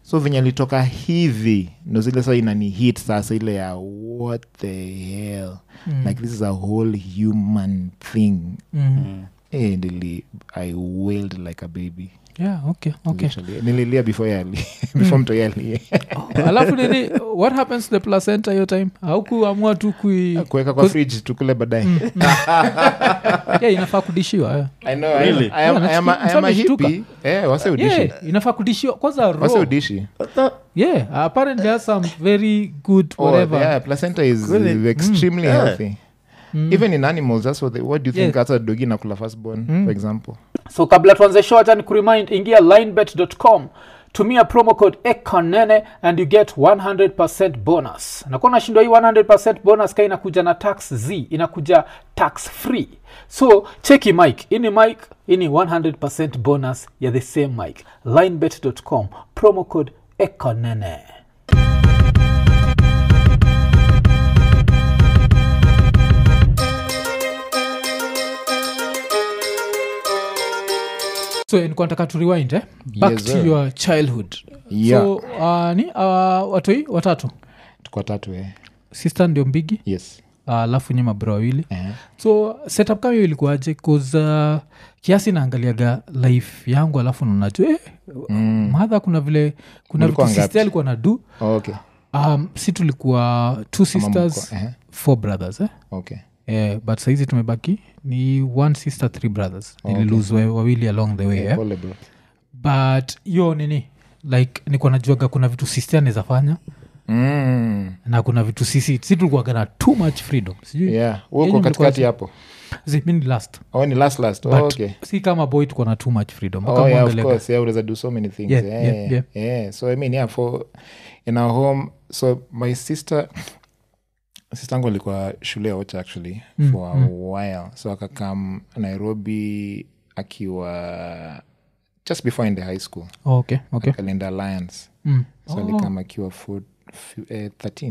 So venye alitoka hivi ndo zile sasa inani hit sasa ile ya what the hell. Like this is a whole human thing. And I wailed like a baby. Yeah, okay. Nililia before mto yali. Alafu nini, what happens to the placenta your time? Haukuamua tu kuweka kwa fridge tukule baadaye. Yeah, inafaa kudishiwa. I know. Really? I am a hippie. Wase udishi. Yeah, inafaa kudishiwa kwanza raw. Wase udishi. Yeah, apparently there are some very good whatever. Yeah, placenta is really? Extremely healthy. Even in animals, that's what do you think hata dogi na kula firstborn, for example? So kabla tuanze show acha nikuremind, ingia linebet.com, tumia promo code ekonene and you get 100% bonus. Na kwa nashindwa hii 100% bonus kai inakuja na tax inakuja tax free. So cheki mic, ini 100% bonus ya the same mic. linebet.com, promo code ekonene. So nilikuwa nataka to rewind back to your childhood. Yeah. So watoi watatu. Tuko tatu Sister ndio mbigi? Yes. Alafu nyuma bro wawili. So setup kama hiyo ilikuwaje? Cause kiasi naangaliaga life yangu alafu unajua mother kuna vile kuna vitu sister alikuwa na do. Okay. Si tulikuwa 2 sisters, 4 brothers Okay. But saizi tumebaki ni 1 sister 3 brothers. Nililose wawili along the way. But yo nini like niko najuaga kuna vitu sister anaweza fanya na kuna vitu sisi tulikuwa na too much freedom. Sijui. Yeah. Uko katikati hapo. Mimi ni last. Ni last. Okay. Si kama boy tuko na too much freedom. Yeah, of course. Yeah, unaweza do so many things. Yeah. So I mean, for in our home, so my sister yangu alikuwa shule Ocha actually for a while. So akakam Nairobi akiwa just before in the high school. Okay. Kalenda Alliance. So alikam akiwa 13.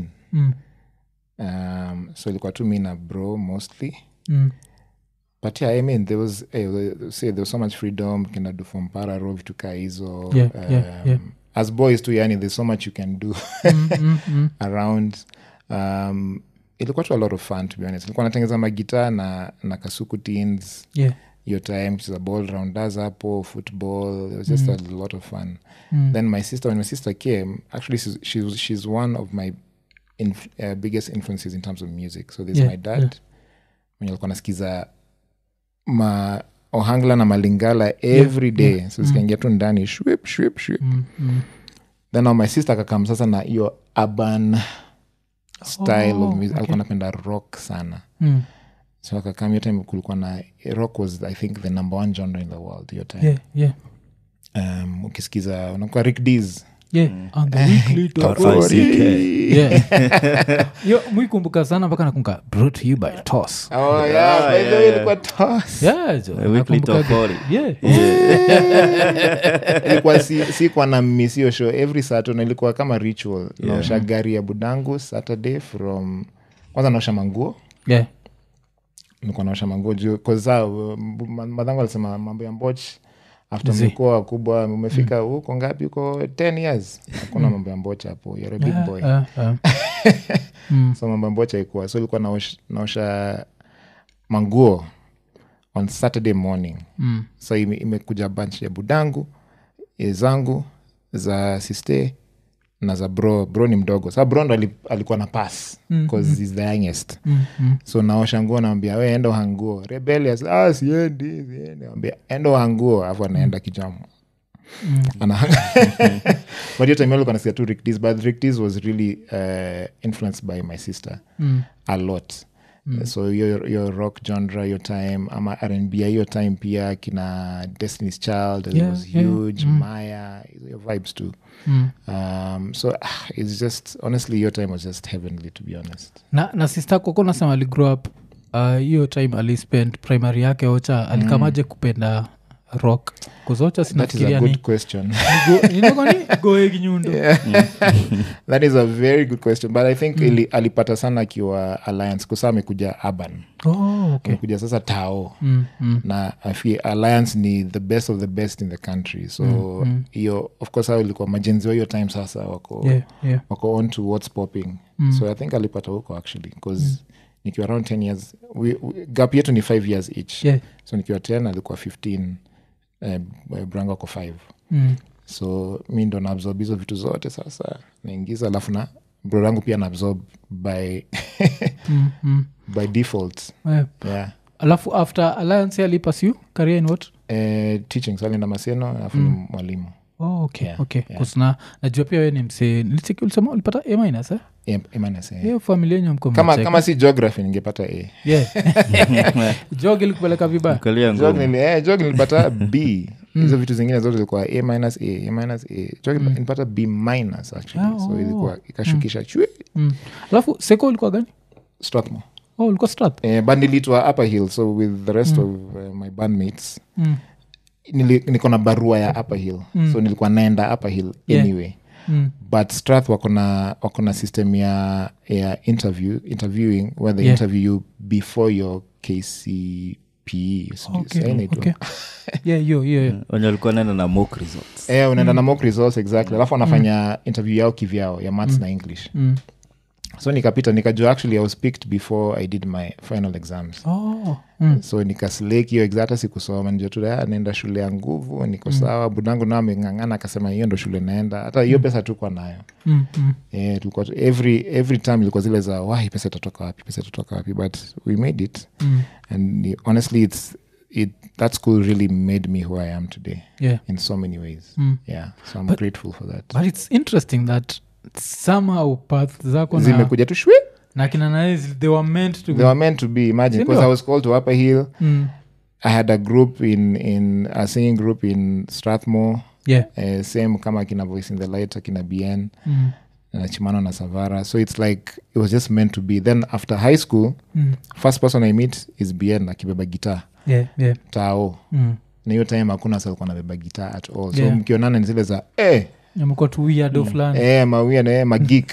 So ilikuwa tu mimi na bro mostly. But yeah, I mean there was so much freedom, kina do from Pararo vitu ka hizo. As boys too, yani there's so much you can do around. Ilikuwa tu a lot of fun, to be honest. Ilikuwa natengeza magitaa na Kasuku Teens. Your time to ball rounders hapo, football. It was just a lot of fun. Then when my sister came, actually she's one of my biggest influences in terms of music. So there's my dad. When alikuwa nasikiza Ohangla na Malingala every day. So zikaingia tu ndani shwip. Then now my sister akakam sasa na hiyo urban style of music. Alikuwa napenda rock sana. So akakam hiyo time kulikuwa na rock was I think the number 1 genre in the world hiyo time. Ukisikiza unakuwa Rick Dees. On the weekly Top 5 CK. Yo mwikumbuka sana mpaka nakumbuka brought to you by Toss. By the way ilikuwa Toss. The weekly top 40. Ilikuwa si kwa na misio show every Saturday, ilikuwa kama ritual. Naosha gari ya budangu Saturday from kwanza naosha manguo. Nilikuwa naosha manguo juu kwa madangu alisema mambo ya mboch after mlikuwa wakubwa umefika huko ngapi huko 10 years hakuna mambo ya mbocha hapo, you're a big boy. So mambo ya mbocha ilikuwa so ilikuwa naosha manguo on Saturday morning. So imekuja bunch ya budangu zangu za sister na za bro ni mdogo. So bro ndo alikuwa na pass because he's the youngest. So naosha nguo naambia wewe enda hanguo rebellious siendi naambia enda hanguo afu anaenda kijamu but hiyo time alikuwa nasikia tu Rick Dees, but Rick Dees was really influenced by my sister a lot. So your rock genre your time ama R&B your time pia kina Destiny's Child was huge. Maya your vibes too. So it's just honestly your time was just heavenly, to be honest. Na sister kwako nasema ali grow up hiyo time ali spend primary yake Ocha alikamaje kupenda rock kuzocha That is a sinafikiria good ni question. goegi nyundo That is a very good question, but I think alipata sana akiwa Alliance kusa amekuja urban. okay. Amekuja sasa Tao. Na I feel Alliance ni the best of the best in the country, so hiyo of course hao ilikuwa majenzi wa hiyo time sasa wako on to what's popping. So I think alipata huko actually because nikiwa around 10 years gap yetu ni 5 years each. So nikiwa 10 alikuwa 15, Brango ako 5. So mi ndo naabsorb hizo vitu zote sasa naingiza, alafu na bro yangu pia naabsorb by by default. Yeah. Alafu after Alliance alipursue career in what? Teaching, so alienda Maseno alafu ni mwalimu. Okay. Kusna najua pia wewe ni msee nilicheki ulisema ulipata A-? A-. Familia yenyu mko kama si geography ningepata A. Jog ilikupeleka vibaya. Jog nilipata B. Hizo vitu zingine zote zilikuwa A-. Jog nilipata B- actually. So ilikuwa ikashukisha chwe. Alafu seko ulikuwa gani? Strathmore. Ulikuwa Strath? Band nilitwa Upper Hill, so with the rest of my bandmates niko na barua ya Upper Hill. So nilikuwa naenda Upper Hill anyway. But Strath wako na system ya interviewing where they interview you before your KCPE. Wenye walikuwa naenda na mock results. Unaenda na mock results, exactly. Alafu wanafanya interview yao kivyao ya maths na English. So nikapita nikajua actually I was picked before I did my final exams. So nikaselect hiyo exact sikusoma, ndio tu naenda shule ya nguvu, niko sawa. Budangu nao ameng'ang'ana akasema hiyo ndo shule naenda, hata hiyo pesa tulikuwa nayo. Tulikuwa every time ilikuwa zile za why pesa itatoka wapi, but we made it. And honestly that school really made me who I am today in so many ways. So I'm grateful for that. But it's interesting that somehow path zako zimekuja tu shwe na kina naezi they were meant to be. Imagine, because I was called to Upper Hill. I had a group in a singing group in Strathmore. Same kama kina Voice in the Light, kina BN na Chimano na Savara. So it's like it was just meant to be. Then after high school, first person I meet is BN akibeba guitar. Tao. Na hiyo time hakuna sasa alikuwa anabeba guitar at all. So mkionana ni zile za mko tu weirdo fulani. Magik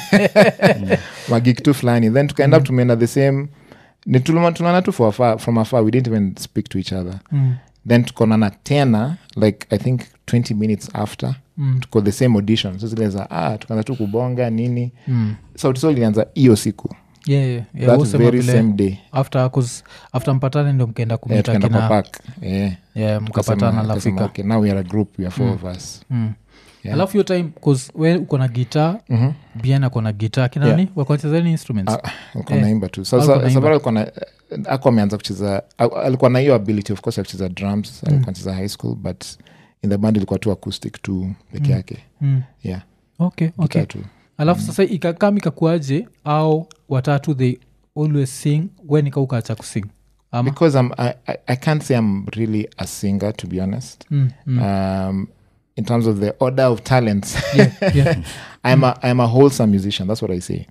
tu fulani. Then tukaenda tumeenda the same. Tulana tu from afar. We didn't even speak to each other. Then tukonana tena like I think 20 minutes after. Tuko the same audition. So zile za tukaanza tu kubonga nini. Sauti Sol ilianza hiyo siku. That very same day. After mpatane ndio mkaenda kumita kina park. Mkapatana lafika. Okay, now we are a group, we are 4 of us. Alafu hiyo time cause we uko na guitar, Bien ako na guitar, kina nani wako cheza ni instruments? Uko naimba tu. Sabara alikuwa na ako ameanza kucheza, alikuwa na hiyo ability of course ya kucheza drums, alikuwa anacheza high school, but in the band ilikuwa tu acoustic tu peke yake. Okay. Alafu sasa ikakam ikakuaje au watatu they always sing when ikaukacha kusing? Because I can't say I'm really a singer, to be honest. In terms of the order of talents, I'm a wholesome musician. That's what I say.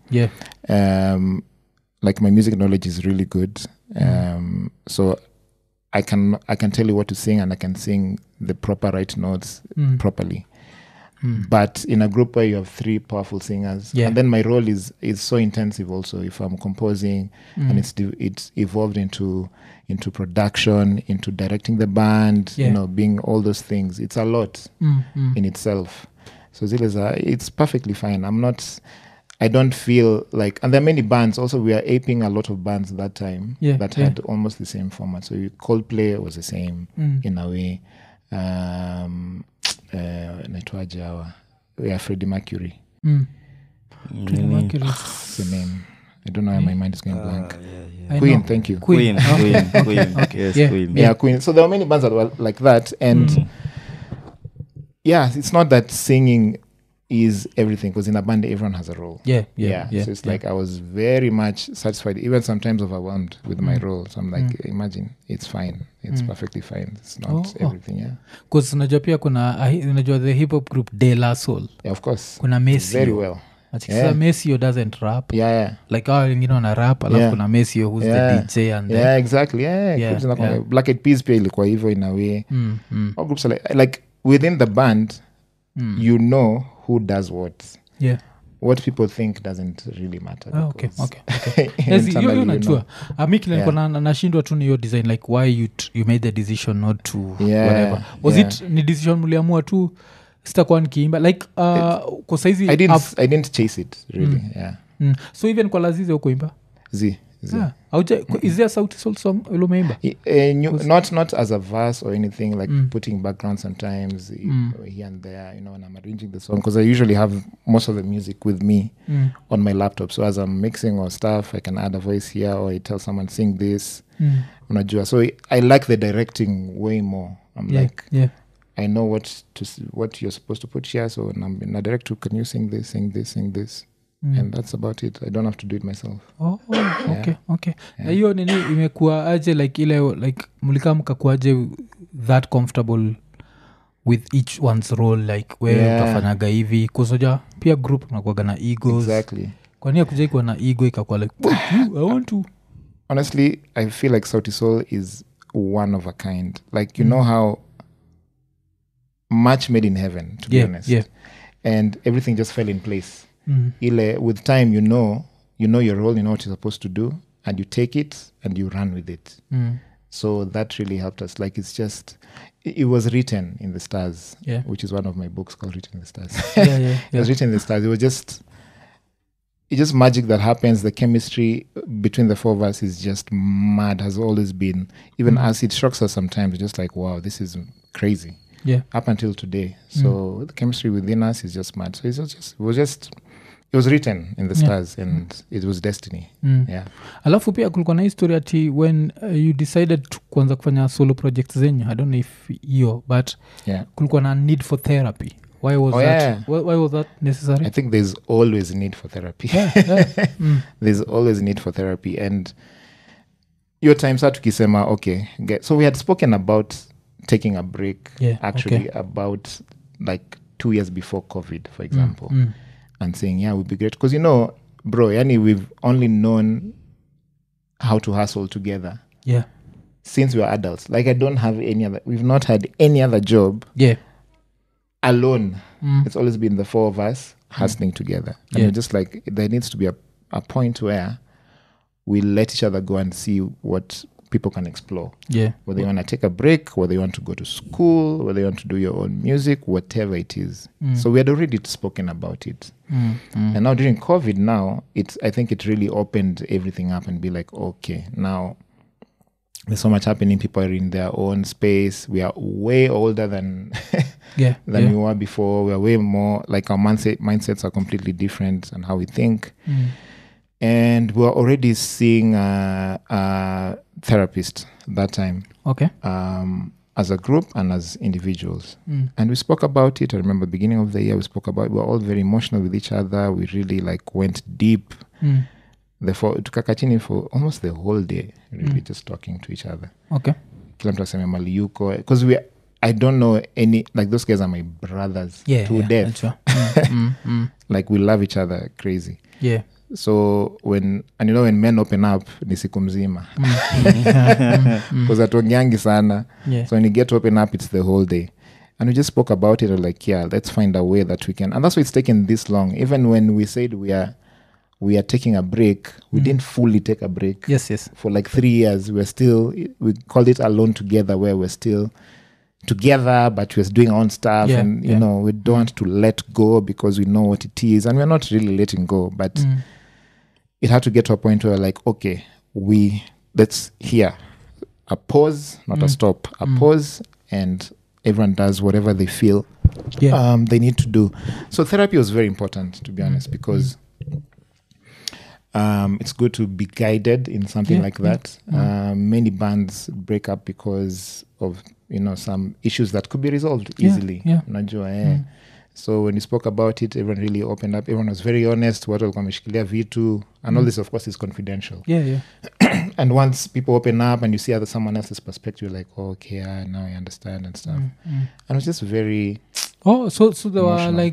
Like my music knowledge is really good. So I can tell you what to sing, and I can sing the proper right notes properly. But in a group where you have 3 powerful singers, and then my role is so intensive also. If I'm composing, and it's evolved into production, into directing the band, being all those things. It's a lot in itself. So it's perfectly fine. I don't feel like, and there are many bands also, we are aping a lot of bands that time that had almost the same format. So Coldplay was the same in a way. Naitwaje hawa? Freddie Mercury. Freddie Mercury. That's the name. I don't know why my mind is going blank. Queen, thank you. Queen. Yes, Queen. Yeah, Queen. So there were many bands that were like that, and it's not that singing is everything, because in a band everyone has a role. So it's like I was very much satisfied, even sometimes overwhelmed with my role. So I'm like, imagine, it's fine, it's perfectly fine, it's not everything. Because unajua pia kuna unajua the hip hop group De La Soul. Of course, kuna Messi very well. achikisa Mesio doesn't rap like wengine wana rap alafu kuna Mesio who's the DJ and exactly Black Eyed Peas pia ilikuwa hivyo in a way. All groups are like within the band you know who does what people think doesn't really matter. Okay. Hiyo najua amikila nashindwa tu ni hiyo design like why you made the decision not to whatever was it ni decision mliamua tu sitakuwa nikiimba like kwa saizi I didn't chase it really. So even kwa Lazize hukuimba is there a Sauti Sol song ulomeimba? Not as a verse or anything like putting background sometimes here and there, when I'm arranging the song, because I usually have most of the music with me on my laptop, so as I'm mixing or stuff I can add a voice here or I tell someone sing this unajua. So I like the directing way more. I'm like I know what you're supposed to put here, so na direct to, can you sing this and that's about it. I don't have to do it myself. Okay. Na hiyo nini imekuwa aje like ile like mlika mkakuaje that comfortable with each one's role like where utafanyaga hivi kusoja pia group unakuwaga na egos. Exactly. Kwani akuje kuwa na ego ikakuwa like I want to. Honestly, I feel like Sauti Sol is one of a kind. Like you know how much made in heaven, to be honest. And everything just fell in place. Ile with time you know your role, you know what you're supposed to do, and you take it and you run with it. So that really helped us. Like it's just it was written in the stars, which is one of my books called Written in the Stars. It was written in the stars. It's just magic that happens. The chemistry between the four of us is just mad, has always been. Even as it shocks us sometimes, just like, wow, this is crazy. Up until today. So the chemistry within us is just mad. So it was written in the stars and it was destiny. Alafu pia kulikuwa na history ati when you decided to kuanza kufanya solo projects zenyu, I don't know if hiyo, but kulikuwa na need for therapy. Why was why was that necessary? I think there's always a need for therapy. There's always a need for therapy. And your time sa tukisema so we had spoken about taking a break about like 2 years before COVID, for example, and saying it would be great because bro, we've only known how to hustle together since we were adults. Like we've not had any other job alone. It's always been the four of us hustling together, and we're just like, there needs to be a point where we let each other go and see what people can explore. Whether you want to take a break, whether you want to go to school, whether you want to do your own music, whatever it is. So we had already spoken about it. And now during COVID I think it really opened everything up and be like, okay, now there's so much happening. People are in their own space. We are way older than we were before. We are way more like our mindsets are completely different and how we think. And we were already seeing a therapist that time. As a group and as individuals. And we spoke about it. I remember beginning of the year we spoke about it. We were all very emotional with each other. We really went deep. Tukaka chini for almost the whole day, really just talking to each other. Kila mtu aseme mali yuko. Because I don't know any, like those guys are my brothers to death. Like we love each other crazy. So when men open up ni siku mzima because atuongeangi sana. So when you get to open up, it's the whole day. And we just spoke about it. Like, let's find a way that we can, and that's why it's taken this long. Even when we said we are taking a break, we didn't fully take a break. For like 3 years we called it Alone Together, where we're still together but we're doing our own stuff. We don't want to let go because we know what it is, and we're not really letting go, but it had to get to a point where like, okay, let's hear a pause, not a stop, a pause, and everyone does whatever they feel they need to do. So therapy was very important, to be honest, because it's good to be guided in something like that. Many bands break up because of some issues that could be resolved easily. So when we spoke about it, everyone really opened up. Everyone was very honest. What walikuwa wameshikilia vitu, and all this, of course, is confidential. And once people open up and you see someone else's perspective, you're like, now I understand and stuff. And it was just very so there were like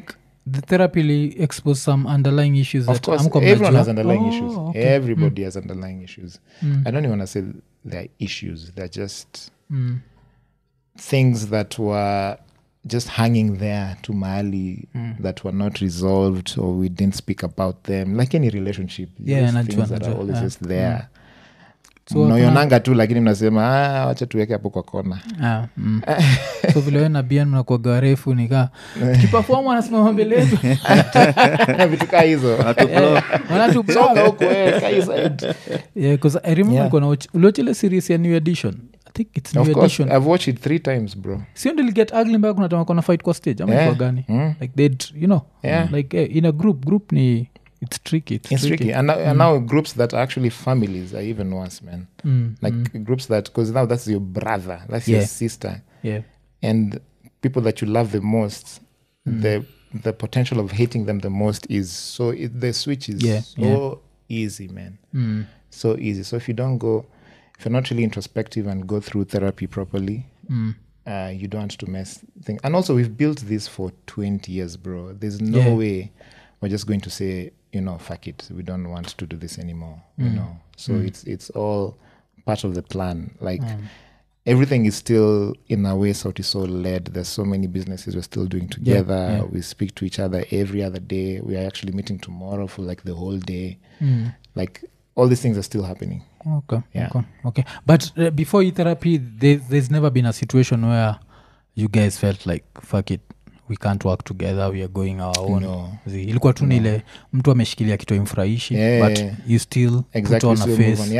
the therapy li expose some underlying issues Of that course, hamkuwa everyone mnajua? has underlying issues. Okay. Everybody has underlying issues. I don't even want to say they're issues. They're just things that were just hanging there to mahali that were not resolved or we didn't speak about them. Like any relationship, Yeah, those najua, things that are najua. always just there. So Mnaonanga tu lakini mnasema wacha tuweke hapo kwa kona. So vile we na Bian mnakuwaga refu nikaa kiperform anasimama mbele yetu Vitu kaa hizo. Songa huko kaa hii side. Yeah, because I remember kuna uliochile series ya New Edition. I think it's New Of course, Edition. I've watched it 3 times, bro. Sio ndio get ugly mpaka kuna time kuna fight kwa stage ama kwa gani? Like they'd, you know, like in a group ni it's tricky. It's tricky. And now groups that are actually families are even worse, man. Like groups that, because now that's your brother, that's your sister. Yeah. And people that you love the most, the potential of hating them the most is so, the switch is so easy, man. So easy. So if you don't go, if you're not really introspective and go through therapy properly, you don't want to mess things. And also we've built this for 20 years, bro. There's no way we're just going to say, you know, fuck it, we don't want to do this anymore, you know. So it's all part of the plan. Like everything is still in a way Sauti Sol led. There's so many businesses we're still doing together. We speak to each other every other day. We are actually meeting tomorrow for like the whole day. Like all these things are still happening. Okay. But before therapy, there's never been a situation where you guys felt like fuck it, we can't work together, we are going our own. Ilikuwa tu ile mtu ameshikilia kitu imfurahishi, but you still put on a face.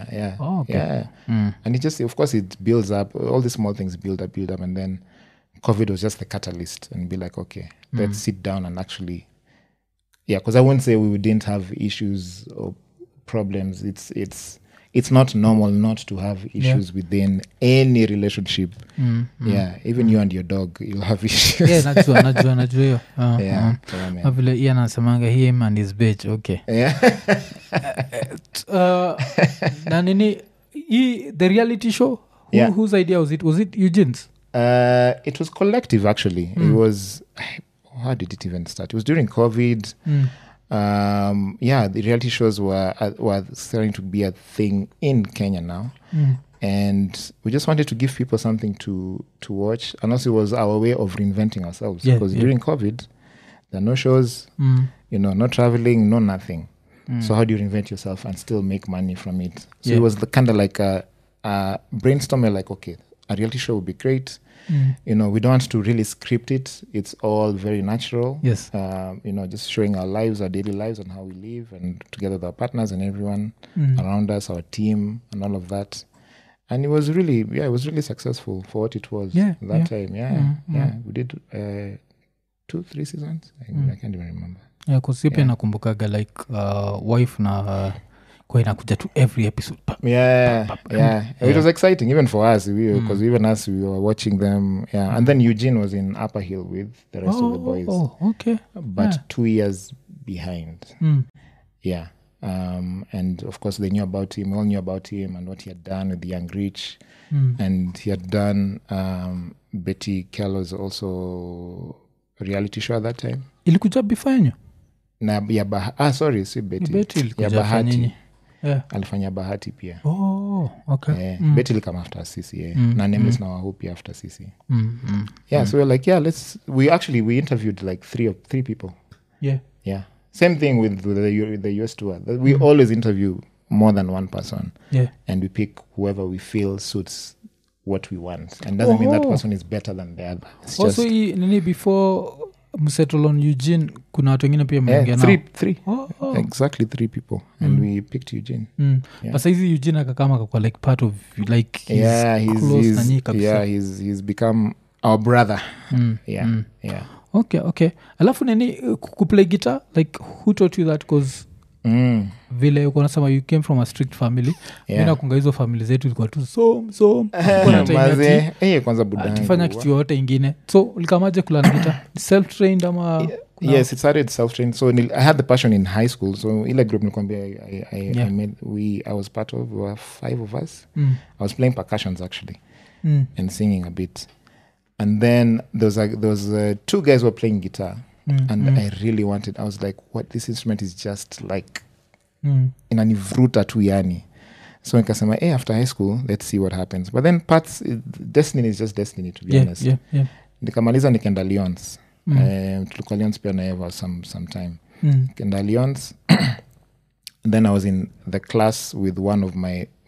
And it just, of course, it builds up. All these small things build up, and then COVID was just the catalyst, and be like, okay, let's sit down and actually, because I won't say we didn't have issues or problems. It's not normal not to have issues within any relationship. Even you and your dog, you'll have issues. najua hiyo. Vile Ian anasemanga him and his bitch. Okay. Na nini the reality show? Whose idea was it? Was it Eugene's? It was collective, actually. It was, how did it even start? It was during COVID. The reality shows were starting to be a thing in Kenya now. And we just wanted to give people something to watch. And also it was our way of reinventing ourselves. Because during COVID, there are no shows, you know, no traveling, no nothing. So how do you reinvent yourself and still make money from it? So it was the kind of like a brainstorming, like, okay, a reality show would be great. You know, we don't want to really script it. It's all very natural. Yes. You know, just showing our lives, our daily lives, and how we live, and together with our partners and everyone around us, our team, and all of that. And it was really, it was really successful for what it was that time. We did 2-3 seasons. I can't even remember. Because pia nakumbukaga like wife na kwa inakuja to every episode. It was exciting even for us, because even us, we were watching them. And then Eugene was in Upper Hill with the rest of the boys. But 2 years behind. And of course they knew about him. We all knew about him and what he had done with the Young Rich. And he had done Betty Kello's also reality show at that time. Ilikuja before yenyu? Si Betty. Bahati. Alifanya Bahati pia. Betty will come after sisi. Na Nameless na Wahu pia after sisi. So we're like, we interviewed like three people. Same thing with the US tour. We always interview more than one person. And we pick whoever we feel suits what we want. And doesn't mean that person is better than the other. It's also just, before msettle on Eugene, kuna watu wengine pia mmeongea nao? Three. Exactly 3 people. And we picked Eugene. But hizi Eugene akakama kwa like part of like he's close na nyika. He's become our brother. Okay. Alafu nini kuplay guitar, like who taught you that? Because vile uko nasema you came from a strict family. Mina kunga hizo family zetu ilikuwa tu kwanza budangu tufanya kitu yote ingine. So ulikamaje kula guitar? Self-trained ama? Yes, it started self-trained. So I had the passion in high school. So ile group nilikwambia I was part of, we were 5 of us. I was playing percussions actually and singing a bit. And then there was 2 guys who were playing guitar. and I really wanted, I was like, what, this instrument is just like inanivuruta tu yani. So nikasema, hey, after high school, let's see what happens. But then destiny is just destiny, to be honest. Nikamaliza nikaenda Lyons. Tulikuwa Lyons pia na Eva some time. Nikaenda Lyons. Then I was in the class with one of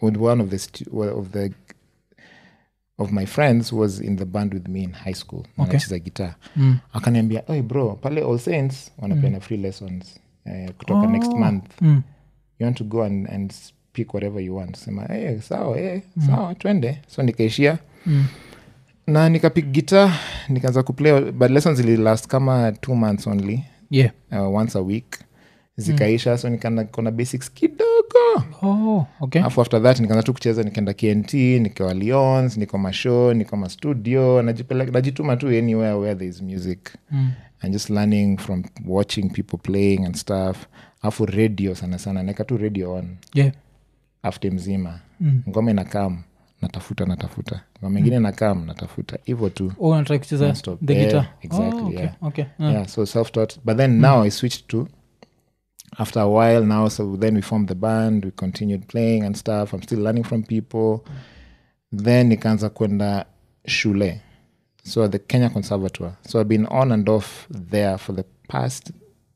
my friends who was in the band with me in high school. Anacheza guitar. Akaniambia, "Hey bro, pale All Saints wanapena free lessons kutoka next month. You want to go and pick whatever you want." Sema, sawa, twende. So nikaishia. Na nikapick guitar, nikaanza kuplay, but lessons ili last kama 2 months only. Once a week. Zikaisha, so nikaona basics kidogo. After that nikaanza tu kucheza, nikaenda KNT, nikawa Lyons, niko mashow, niko ma studio, najituma tu anywhere where there is music. And just learning from watching people playing and stuff. Afu radio sana nika tu radio on. After mzima ngoma inakam natafuta ngoma nyingine nakam natafuta hivyo tu. Unataka kucheza the guitar? Exactly. Yeah, so self-taught. But then now I switched to, after a while now, so then we formed the band, we continued playing and stuff. I'm still learning from people. Then nikaanza kwenda shule, so at the Kenya Conservatoire. So I've been on and off there for the past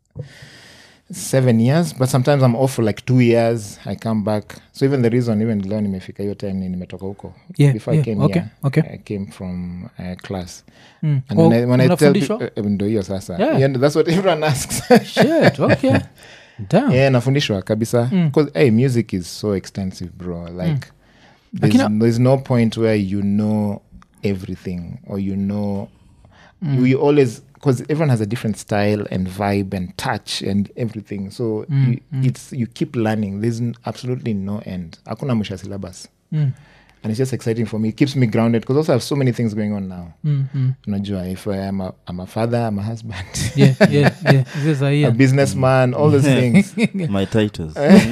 7 years, but sometimes I'm off for like 2 years. I come back. So even the reason even leo nimefika hiyo time nimetoka huko. Before I came here, I came from class. And when I tell people, ndo hiyo sasa. That's what everyone asks. Shit, okay. Damn. Yeah, nafundishwa kabisa. Because music is so extensive, bro. Like there's no point where you know everything, or you know you always, because everyone has a different style and vibe and touch and everything. So you keep learning. There's absolutely no end. Hakuna mwisho wa syllabus. And it's just exciting for me. It keeps me grounded, because also I have so many things going on now. Unajua, if I'm a father, I'm a husband. A businessman, all those things. My titles.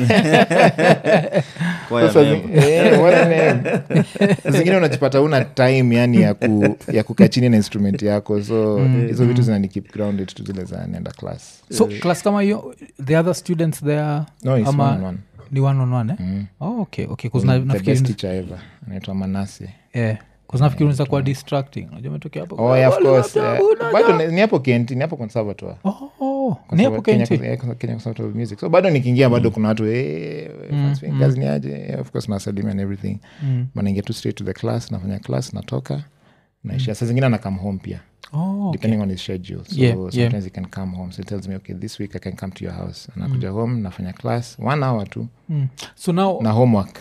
What a name. Zingine unajipata una time yani ya kukaa chini na instrument yako. So hizo vitu zinani keep grounded to zile za naenda class. So class kama hiyo, the other students there? No, it's one-on-one. Ni one-on-one, eh? Okay. The best teacher ever. Anaitwa Manase. Because nafikiri unaweza kuwa distracting. Unajua umetokea hapo. Of course. Bado ni hapo KNT, ni hapo Conservatoire. Ni hapo KNT. Kenya Conservatoire of Music. So bado nikiingia bado kuna watu kazi ni aje. Of course nasalimia and everything. Naingia tu straight to the class, nafanya class, natoka, naishia. Saa zingine na come home pia. Depending on his schedule. So sometimes he can come home. So he tells me, okay, this week I can come to your house. And nakuja home, nafanya class 1 hour tu. So now na homework.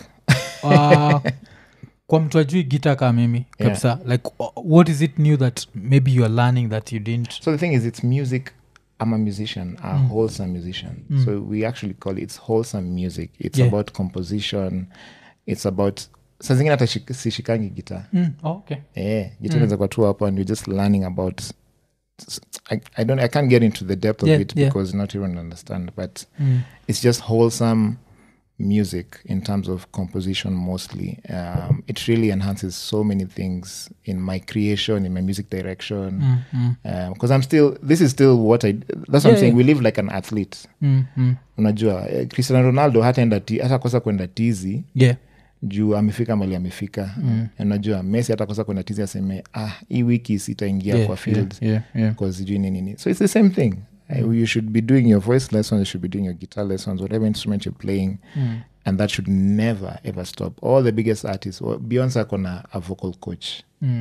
Kwa mtu ajui guitar kama mimi kabisa, like what is it new that maybe you are learning that you didn't? So the thing is, it's music. I'm a musician, a wholesome musician. So we actually call it wholesome music. It's about composition. It's about, saa zingine hata sishikangi guitar. Guitar inaweza kwa tu hapo and you're just learning about, I can't get into the depth of it because not even understand, but it's just wholesome music in terms of composition mostly. It really enhances so many things in my creation, in my music direction, because this is still what that's what I'm saying. We live like an athlete. Unajua, Cristiano Ronaldo hata kosa kwenda tizi juu amefika mali amefika. Unajua, Messi hata kosa kwenda tizi aseme hii wiki sitaingia kwa field because juu nini. So it's the same thing. You should be doing your voice lessons, you should be doing your guitar lessons, whatever instrument you're playing, and that should never ever stop. All the biggest artists, Beyonce akona a vocal coach.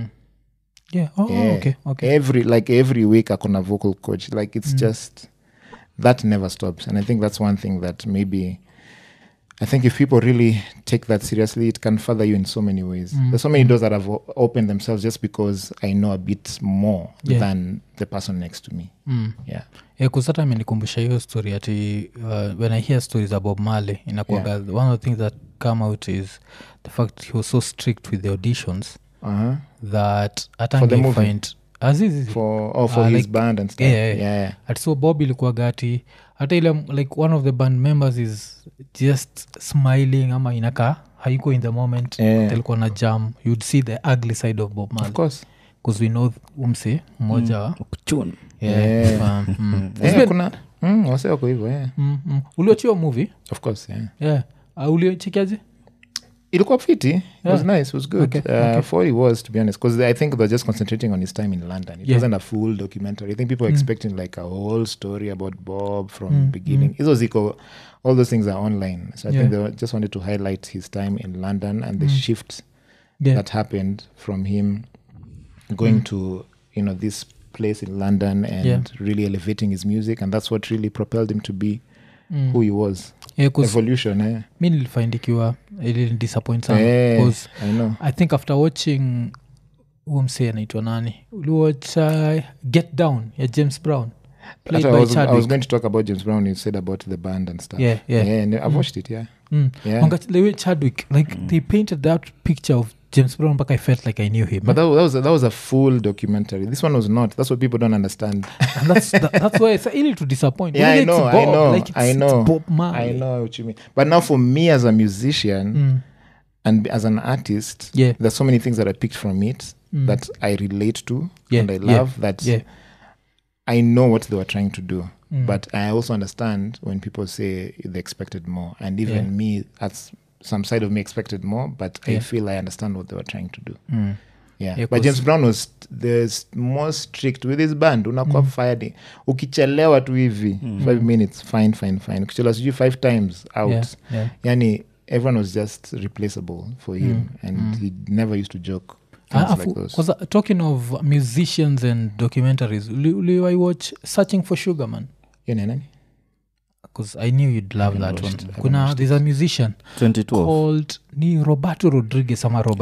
Okay. Every week akona vocal coach. Like it's just, that never stops. And I think that's one thing that maybe, I think if people really take that seriously, it can further you in so many ways. There's so many doors that have opened themselves just because I know a bit more than the person next to me. Kusata amenikumbusha hiyo story ati when I hear stories about Marley inakuanga one of the things that come out is the fact he was so strict with the auditions that atangi find for his band and stuff. At so Bob ilikuwa gati hata ile like one of the band members is just smiling ama inaka haiko in the moment alikuwa na jam, you'd see the ugly side of Bob Marley. Of course. because we know umse mmoja wa Kuchun. kuna wase wako hivyo uliochio movie of course uliochikiaje ilikuwa fiti. It was nice, it was good. For it was, to be honest, because I think they're just concentrating on his time in London. It wasn't a full documentary. I think people were expecting like a whole story about Bob from beginning. All those things are online, so I think they just wanted to highlight his time in London and the shift that happened from him going to this place in London and really elevating his music, and that's what really propelled him to be who he was. Evolution. Mi nilifaindikiwa disappoint sana because I think after watching umse anaitwa nani uliwatch Get Down ya James Brown played by Chadwick. I was going to talk about James Brown. You said about the band and stuff. And I've watched it. The way Chadwick they painted that picture of James Brown, but I felt like I knew him. But that was a full documentary. This one was not. That's what people don't understand. And that's why it's easy to disappoint. I know. It's Bob Marley. I know what you mean. But now for me as a musician and as an artist, there's so many things that I picked from it that I relate to and I love that I know what they were trying to do. But I also understand when people say they expected more. And even me, that's some side of me expected more, but I feel I understand what they were trying to do. But James Brown was the most strict with his band. Unakuwa fired. Ukichelewa tu hivi 5 minutes, fine. Ukichelewa sijui 5 times out. Yani everyone was just replaceable for him, and he never used to joke. Because talking of musicians and documentaries, will I watch Searching for Sugar Man? Because I knew you'd love that one. There's a musician 2012 called Roberto Rodriguez.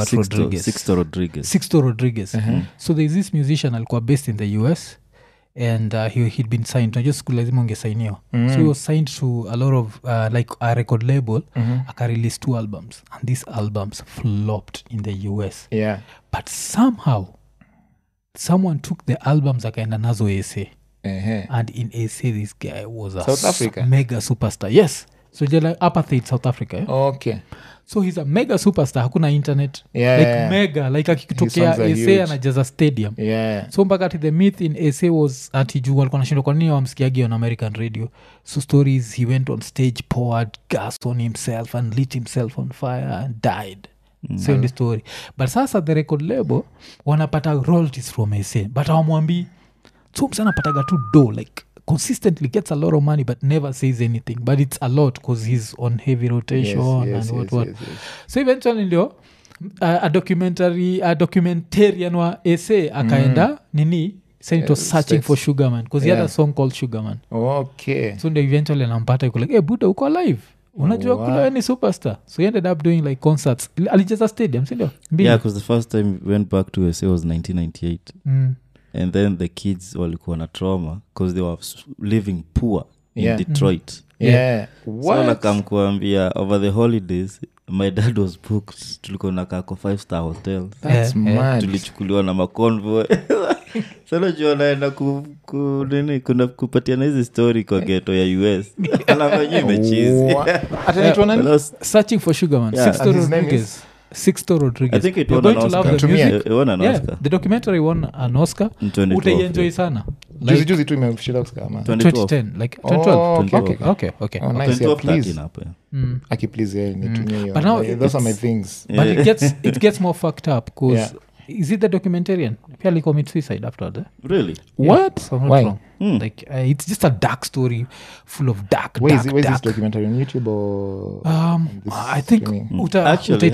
Sixto Rodriguez. So there's this musician alikuwa based in the US, and he'd been signed. Just school lazima ungesainiwa. So he was signed to a lot of like a record label. Aka release 2 albums, and these albums flopped in the US. But somehow someone took the albums akaenda nazo SA. And in SA this guy was a South Africa mega superstar. Yes, so like apartheid South Africa. Okay, so he's a mega superstar. Hakuna internet mega like akitokea SA anajaza stadium. So mpaka ati the myth in SA was ati juu alikuwa anashindwa kwa nini wamsikiagi on American radio. So stories, he went on stage, poured gas on himself and lit himself on fire and died. So in the story, but sasa the record label wanapata royalties from SA, but hawamwambii. So msana pataga tu do, like consistently gets a lot of money but never says anything, but it's a lot because he's on heavy rotation and what. So eventually ndio a documentarian wa SA akaenda nini Senator Searching for Sugar Man, because he had a song called Sugar Man. So ndio eventually anampata yuko like Buddha uko alive, unajua kula ni superstar. So he ended up doing like concerts. Alicheza stadium sindio? Because the first time we went back to SA was 1998. And then the kids walikuwa na trauma because they were living poor in Detroit. So nakamkuambia over the holidays my dad was booked, tulikuwa nakaa kwa 5-star hotel. That's mad. Tulichukuliwa na maconvoy. Sana jua naenda kuna kupatiana hizi story kwa ghetto ya US. Anafanya imechizi. Ataitwa nani? Searching for Sugar Man. Sixto Rodriguez. I think it won an Oscar. The documentary won an Oscar. Utaienjoy sana. Juzi tu imeshinda Oscar ama 2010 like 2012. Okay. Oh, nice. Please. Please nitumie hiyo. But now those are my things. But it gets more fucked up because is it the documentarian? Pia li commit suicide after. Really? What? Why? Like it's just a dark story full of dark. Where is this documentary on YouTube or I think actually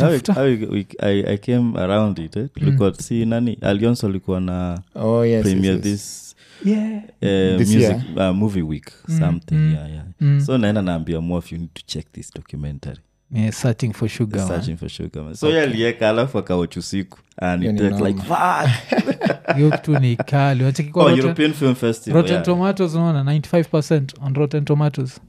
I came around it. Tulikuwa si nani Alliance alikuwa na premiere this music movie week something. So naambia more if you need to check this documentary. Searching for Sugar Man. So yalieka alafu akaochu siku and it takes like fuck. Hiyo kitu ni kali. Unacheki kwa European Film Festival. Rotten Tomatoes unaona 95% on Rotten Tomatoes.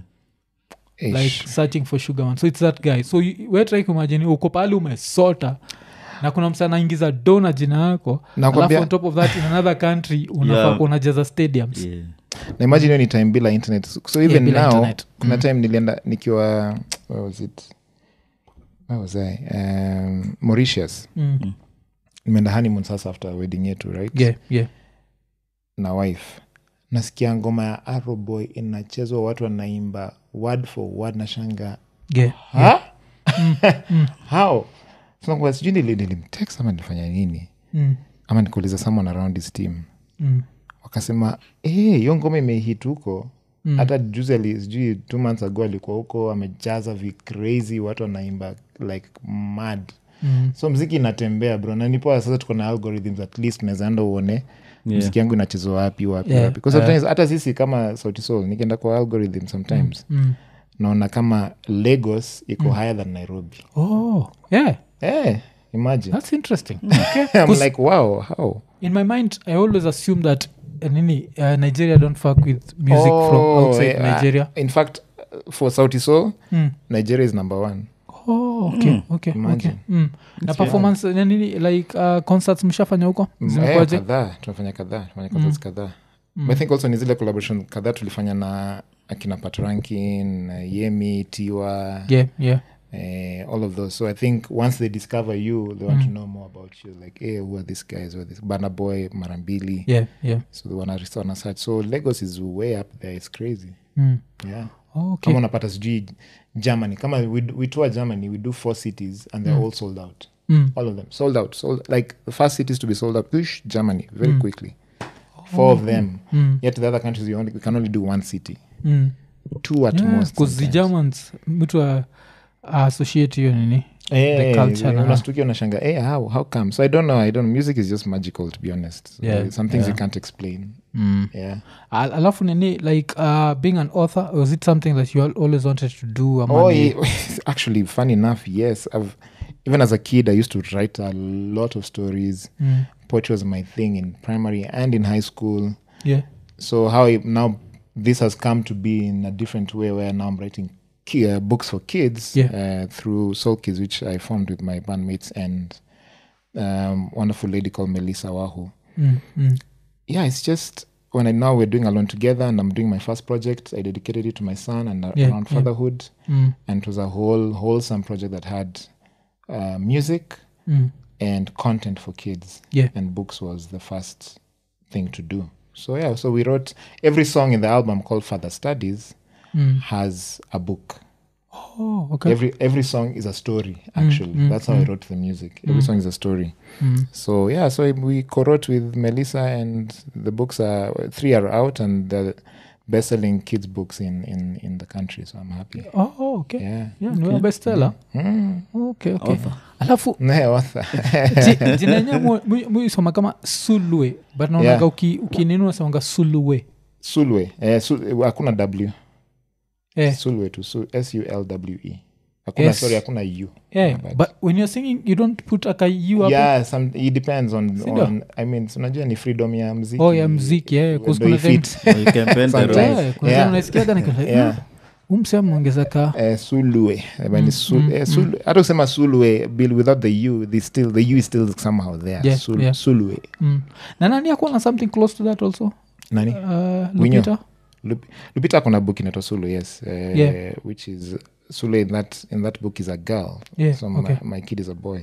Like Searching for Sugar Man. So it's that guy. So we try to imagine uko pale umesota na kuna msana ingiza dona jina yako. Alafu on top of that in another country unafaa kunajaza stadiums. Na imagine any time bila internet. So even now internet. Kuna time nilienda nikiwa where was I? Mauritius. nimeenda honeymoon sasa after wedding yetu, right? Yeah. Na wife nasikia ngoma ya Arrow Boy inachezwa, watu wanaimba word for word na shanga. How? So sijui nilimtext ama nilifanya nini ama nikuuliza someone around his team wakasema hiyo ngoma imehit huko. Hata juzi sijui 2 months ago alikuwa huko amejaza crazy, watu wanaimba like mad. So mziki inatembea bro, na nipo sasa tuko na algorithms, at least unaweza enda uone mziki yangu inachezwa wapi because sometimes hata sisi kama Sauti Sol nikienda kwa algorithm sometimes naona kama Lagos iko higher than Nairobi. Imagine. That's interesting. Okay. I'm like, wow, how? In my mind I always assume that Nigeria don't fuck with music from outside Nigeria. In fact, for Sauti Sol Nigeria is number 1. Okay. Na performance nini like concerts mshafanya huko? Zimekuaje? Tumefanya concerts kadhaa. But I think also ni zile collaboration kadhaa tulifanya na akina Pat Rankin, Yemi, Tiwa. Yeah. All of those. So I think once they discover you, they want to know more about you. Like, hey, who are these guys? Who are this? Burna Boy, Marambili. Yeah. So they want to search. So Lagos is way up there. It's crazy. Yeah. Okay. Kama unapata sijui Germany. Kama we tour Germany, we do 4 cities and they're all sold out. All of them. Sold out. Like the first cities to be sold out, push Germany very quickly. 4 of them. Yet the other countries, we can only do 1 city. 2 at most. Because the Germans, mtu associate hiyo nini? The culture. Unastukia unashanga, how come? So I don't know. Music is just magical, to be honest. So some things you can't explain. Yeah. Alafu nini, like being an author, was it something that you always wanted to do? Actually, funny enough, yes. Even as a kid, I used to write a lot of stories. Poetry was my thing in primary and in high school. Yeah. So now this has come to be in a different way, where now I'm writing books for kids through Soul Kids, which I formed with my bandmates and wonderful lady called Melissa Wahu. Yeah, it's just now we're doing Alone Together, and I'm doing my first project. I dedicated it to my son and around fatherhood, and it was a wholesome project that had music and content for kids, and books was the first thing to do. So we wrote every song in the album called Father Studies has a book. Okay. Every song is a story, actually. That's how I wrote the music. Every song is a story. So we co-wrote with Melissa, and the books 3 are out, and the best-selling kids books in the country, so I'm happy. Okay. Yeah, ni bestseller. Okay. Alafu jina yenyewe muisoma kama Sulwe, but naonaga ukinenua samanga Sulwe. Hakuna W. Sulwe tu, Sulwe. Hakuna U. But when you're singing, you don't put a U up. Yeah, it depends on I mean, unajua ni freedom ya muziki. Ya muziki, because kuna you can bend the rhyme. Kuna unasikia gani umse muongeza ka Sulwe. Hata usema Sulwe without the U, the U is still somehow there. Sulwe. Na nani yako na something close to that also? Nani? Lupita. Lupita kuna book inaitwa Sulu, yes. Which is Sulu in that book is a girl. So my kid is a boy.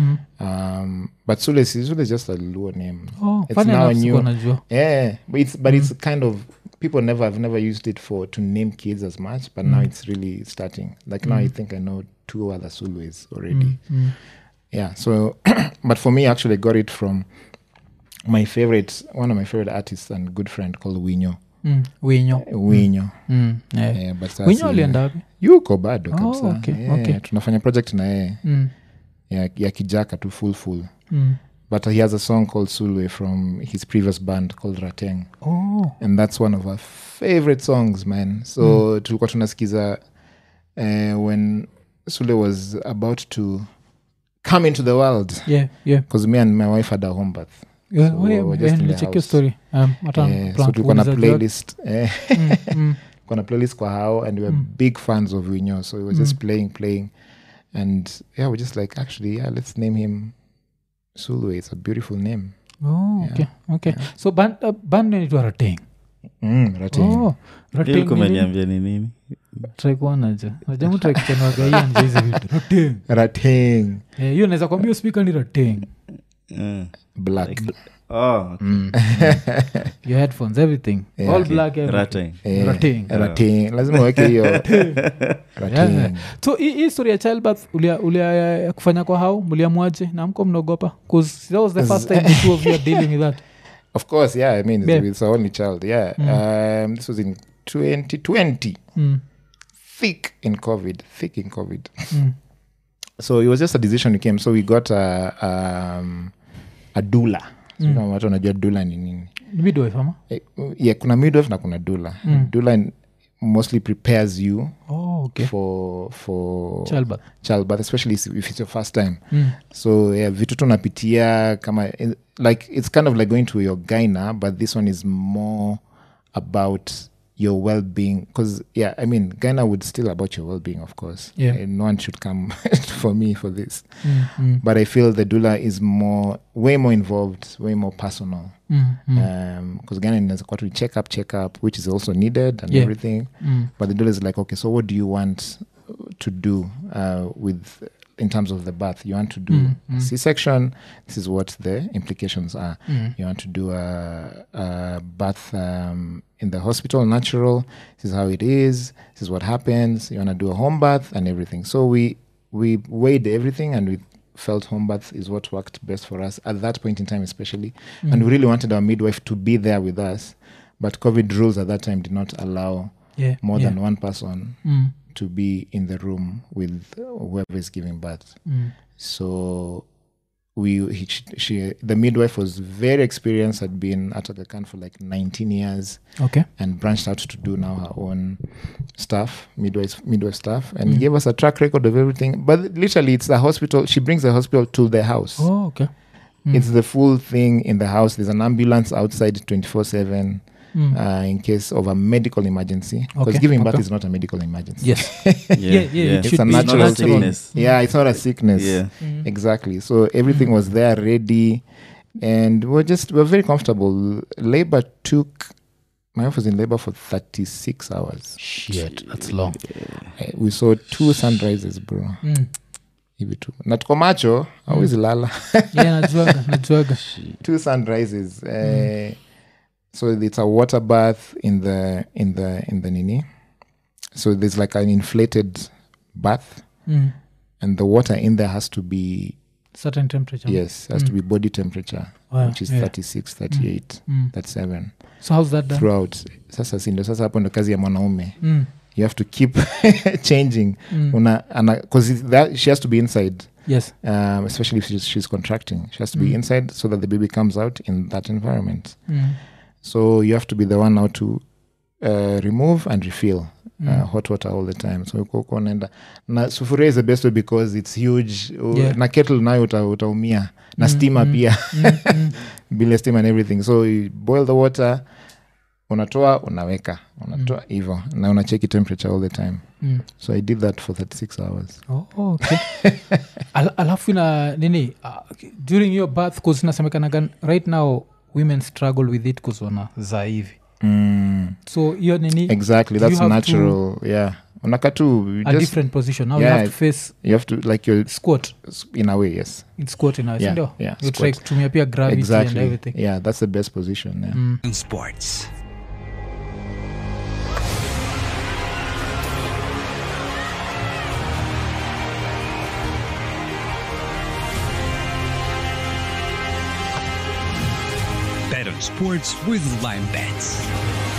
But Sulu is just a Luo name. It's now new. But it's kind of, people have never used it to name kids as much, but now it's really starting. Like now I think I know 2 other Sulues already. Yeah, so but for me actually I got it from one of my favorite artists and good friend called Winyo. Winyo. But Winyo alienda wapi? Yuko bado kabisa. Okay. Tunafanya project na yeye ya kijaka tu full. But he has a song called Sulwe from his previous band called Rateng. And that's one of our favorite songs, man. So tulikuwa tunasikiza when Sulwe was about to come into the world. Because me and my wife had a home birth. Story. So tulikuwa na playlist kuna playlist kwa hao, and we were big fans of Winyo, so we were just playing, and we're just like, actually let's name him Sulwe. It's a beautiful name. Okay. So band inaitwa Rateng. Rateng kumeniambia ni nini? Try kuonaje. Najamu try kuchana gaya nje hizi vitu. Rateng. Rateng. Hiyo naweza kwambia speaker ni Rateng. black. Okay. Your headphones, everything. Yeah, all okay. black, everything. Ratting. Ratting. Lazima weke hiyo rating. Yeah. So hii story ya childbirth ulia kufanya kwa how muliamwaje na mko mnogopa because that was the first time the two of you are dealing with that. Of course, yeah, I mean Yeah. it's our only child. Yeah. This was in 2020. Thick in COVID. So it was just a decision we came. So we got a doula. So watu wanajua doula ni nini? Midwife ama? Yeah, kuna midwife na kuna doula. Doula mostly prepares you okay. for childbirth, especially if it's your first time. So yeah, vitu tunapitia kama like it's kind of like going to your gyna, but this one is more about your well-being, because yeah, I mean gyna would still about your well-being, of course. Yeah. And no one should come for me for this. But I feel the doula is way more involved, way more personal. Because gyna inaweza kuwa tu check up, which is also needed and everything. But the doula is like, okay, so what do you want to do in terms of the birth? You want to do a C-section, this is what the implications are. You want to do a birth in the hospital, natural, this is how it is, this is what happens. You want to do a home birth and everything. So we weighed everything and we felt home birth is what worked best for us at that point in time, especially. And we really wanted our midwife to be there with us, but COVID rules at that time did not allow more than one person to be in the room with whoever is giving birth. So the midwife was very experienced, had been at Aga Khan for like 19 years, and branched out to do now her own stuff, midwife stuff, and gave us a track record of everything. But literally, it's the hospital. She brings the hospital to the house. Oh, okay. It's the full thing in the house. There's an ambulance outside 24/7. In case of a medical emergency, because giving birth is not a medical emergency. Yes. It's a natural thing. Yeah, it's not a sickness. Exactly. So everything was there ready, and we're very comfortable. Labor took, my wife was in labor for 36 hours. Shit, that's long. We saw 2 sunrises, bro. Hivi tu na tuko macho hawezi lala. najuaga 2 sunrises. So it's a water bath in the nini. So there's like an inflated bath, and the water in there has to be certain temperature. Yes, has to be body temperature, which is 36, 38, 37. So how's that done? Throughout. Sasa hapo ndo kazi ya mwanaume. You have to keep changing. Because she has to be inside. Yes. Especially if she's contracting. She has to be inside so that the baby comes out in that environment. So you have to be the one now to remove and refill hot water all the time. So uko naenda na sufuria is the best way because it's huge. Na kettle nayo utaumia na steamer pia. Bila steam and everything. So you boil the water, unatoa unaweka, unatoa hivyo na unacheki temperature all the time. So I did that for 36 hours. Okay. Alafu na nini during your birth, cause nasemekana right now women struggle with it because wanazaa hivi. So hiyo nini exactly, that's natural. Unakatu a different position now. You have to face, you have to like your squat in a way. Yes, it's squat in a way. You try to tumia pia gravity exactly. And everything. That's the best position. In sports. Bet on sports with Lime Bets.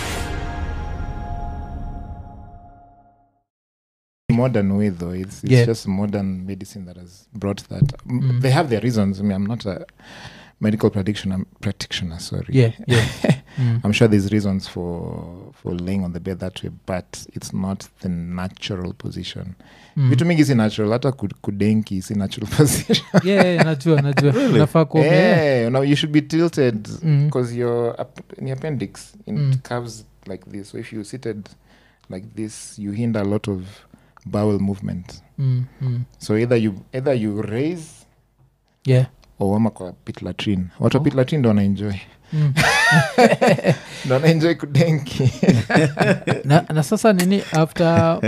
Modern way though, it's just modern medicine that has brought that. They have their reasons. I mean, I'm not a medical practitioner, sorry. I'm sure there's reasons for laying on the bed that way, but it's not the natural position. Vitu mingi si natural, hata kudenki si natural position. Najua really? No, you should be tilted because your appendix curves like this. So if you seated like this, you hinder a lot of bowel movement. So either you raise or wama kwa pit latrine. Watu pit latrine ndo wanaenjoy. Ndo wanaenjoy kudenki. na sasa nini after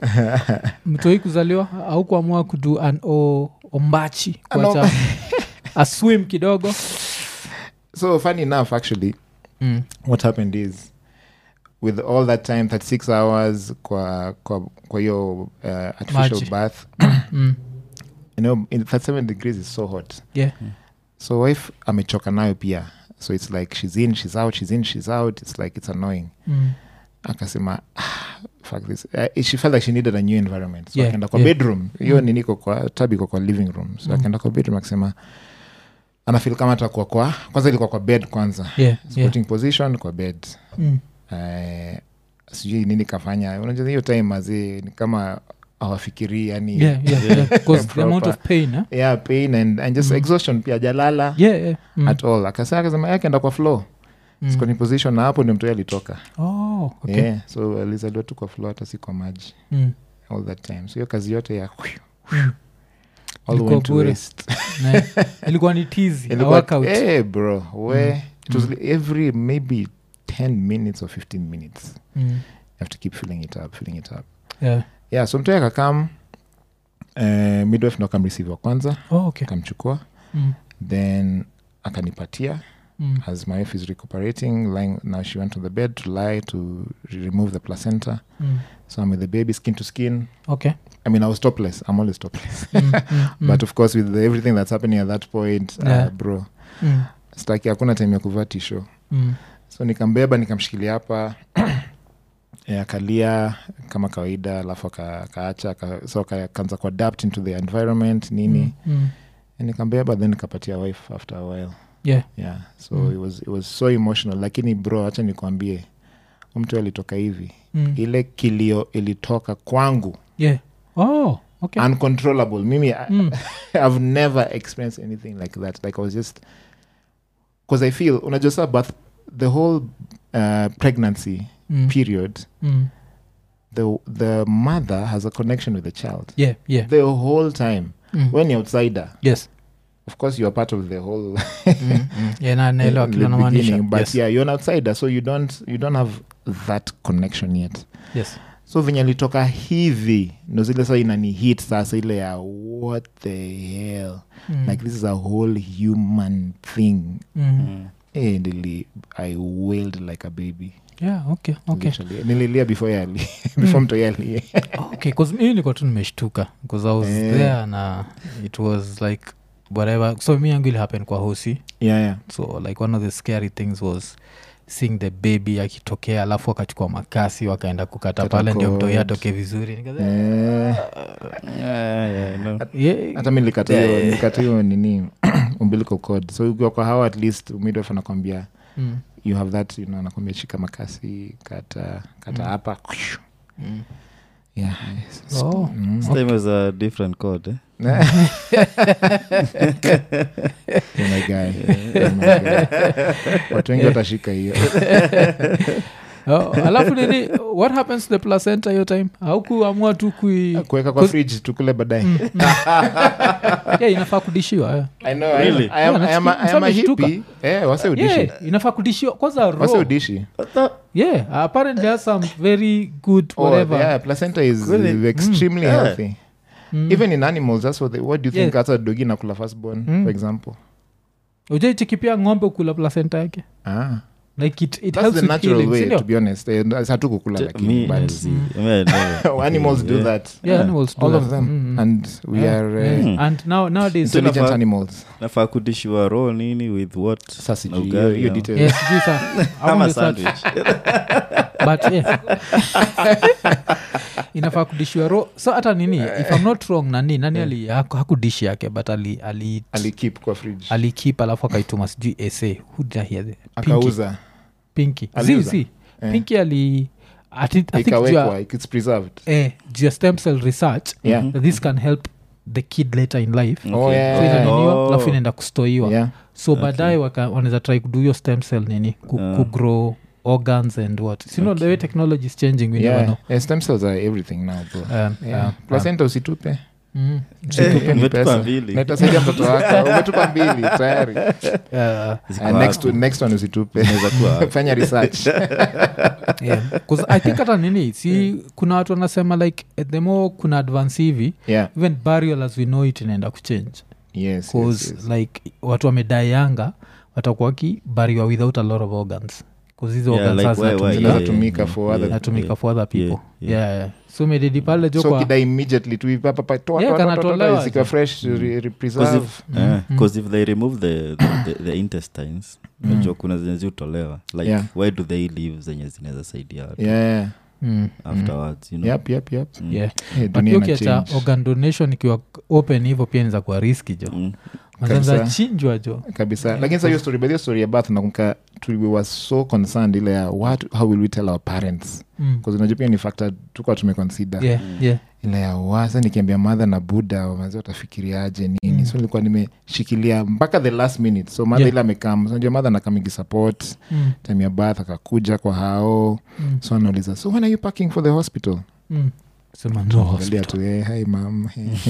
mtoi kuzaliwa au kuamua kudu an ombachi a swim kidogo. So funny enough actually, what happened is with all that time 36 hours kwa hiyo artificial bath you know in 37 degrees is so hot. Yeah. So wife amechoka nayo pia, so it's like she's in she's out, she's in she's out, it's like it's annoying. Akasema fuck this. She felt like she needed a new environment, so akaenda kwa bedroom hiyo nini kwa tabi kwa living room, so akaenda kwa bedroom akasema anafeel kama atakuwa kwa kwanza ilikuwa kwa bed kwanza, squatting position kwa bed. Sijui nini kafanya, unajua hiyo time mazee ni kama hawafikiri yani because the amount of pain pain and just exhaustion pia jalala at all. Akasema yake enda kwa floor squatting position, na hapo ndio mtu alitoka. Okay. So alizaliwa tu kwa floor, hata si kwa maji all that time. So hiyo kazi yote ya all went to waste. Ilikuwa ni tizi workout. Bro it was every maybe 10 minutes or 15 minutes. You have to keep filling it up. So mtu akakam midwife ndo akamreceive wa kwanza. Akamchukua then akanipatia as my wife is recuperating, lying now, she went to the bed to lie to remove the placenta. So I'm with the baby skin to skin. I mean I was topless, I'm always topless. But of course with everything that's happening at that point bro staki hakuna time ya kuvaa tisho. So nikambeba nikamshikilia hapa akalia kama kawaida, alafu akaacha so akaanza kuadapt into the environment nini. Nikambeba then nikapatia wife after a while. So it was so emotional, lakini bro acha nikwambie mtu alitoka hivi ile kilio ilitoka kwangu uncontrollable. Mimi I've never experienced anything like that. Like I was just because I feel unajua but the whole pregnancy period the mother has a connection with the child the whole time. When you're outsider, of course you are part of the whole beginning, but you're an outsider, so you don't have that connection yet. So venye alitoka hivi ndo zile saa inani hit sasa ile ya what the hell, like this is a whole human thing. And I wailed like a baby. Okay. Nililia before mto yali. Okay, because me niko tu nimeshtuka because I was there na it was like whatever. So me yangu ili happen kwa hosi. So like one of the scary things was seeing the baby akitokea alafu akachukua makasi wakaenda kukata pale ndio mto yatoke vizuri. Hata mimi nilikata hiyo nini umbilical cord. So ukiwa kwa hawa at least midwife anakuambia you have that, you know, anakuambia shika makasi kata hapa. Same as a different cord my guy. Watu wengi watashika hiyo. Alafu nini what happens to the placenta your time? Haukuamua tu kuweka kwa fridge tukule baadaye? Inafaa kudishiwa. I know. Really? I am a hippie. Wase udishi. Inafaa kudishiwa kwanza raw. Wase udishi. Apparently there's some very good whatever. Placenta is extremely healthy. Even in animals, that's what do you think hata dogi na kula firstborn for example? Ujaichikipia ng'ombe ukula placenta yake? Like it that's helps the with natural healing, way to be honest. Hatu kukula lakini but animals do that. Animals do all that. of them. And we are and nowadays intelligent animals. Nafaa kudishiwa raw nini with what? Sasa hiyo details. Yes, Ama sandwich. But inafaa kudishiwa raw. So hata nini if I'm not wrong nani hakudishi yake but ali keep kwa fridge. Ali keep alafu akaituma sijui essay who did I hear akauza Pinky. Pinky I think it's preserved. Just stem cell research that this can help the kid later in life. Alafu inaenda kustoiwa. So baadaye wanaweza try kudo your stem cell nini kugrow organs and what. You know the way technology is changing, we never know. Stem cells are everything now, bro. Placenta usitupe. Umetupa mbili. Natasaidia mtoto wako. Umetupa mbili tayari. Next one usitupe. Fanya research. Because I think hata nini kuna watu wanasema like the more kuna advance hivi even burial as we know it inaenda kuchange. yes, cause yes. like watu wamedayanga watakuwa wakibariwa without a lot of organs bcause hizo organs like sasa why- zinatumika for other zinatumika for other people Yeah. so mededi pale jo so kwa kida immediately tu Yeah, kanatolewa. zikiwa fresh preserve because if they remove the intestines najua kuna zenye ziutolewa like Yeah. why do they leave zenye zinaweza saidia watu yeah afterwards you know? yep yeah Yeah, but dunia hiyo ina kiacha change. organ donation ikiwa open hivyo pia niza kuwa riski jo mazanza Kabisa. chinjwa jo kabisa lakini sa hiyo story by hiyo story ya birth nakumka we were so concerned ile ya how will we tell our parents because unajua pia ni factor tukuwa tumeconsider yeah ile ya wasa nikiambia mother na buda wamazi watafikiriaje nini so nilikuwa nimeshikilia mpaka the last minute so mother ile amekam so unajua mother anakamigi support time ya birth akakuja kwa hao so anauliza so when are you packing for the hospital sema no angalia tu hi mam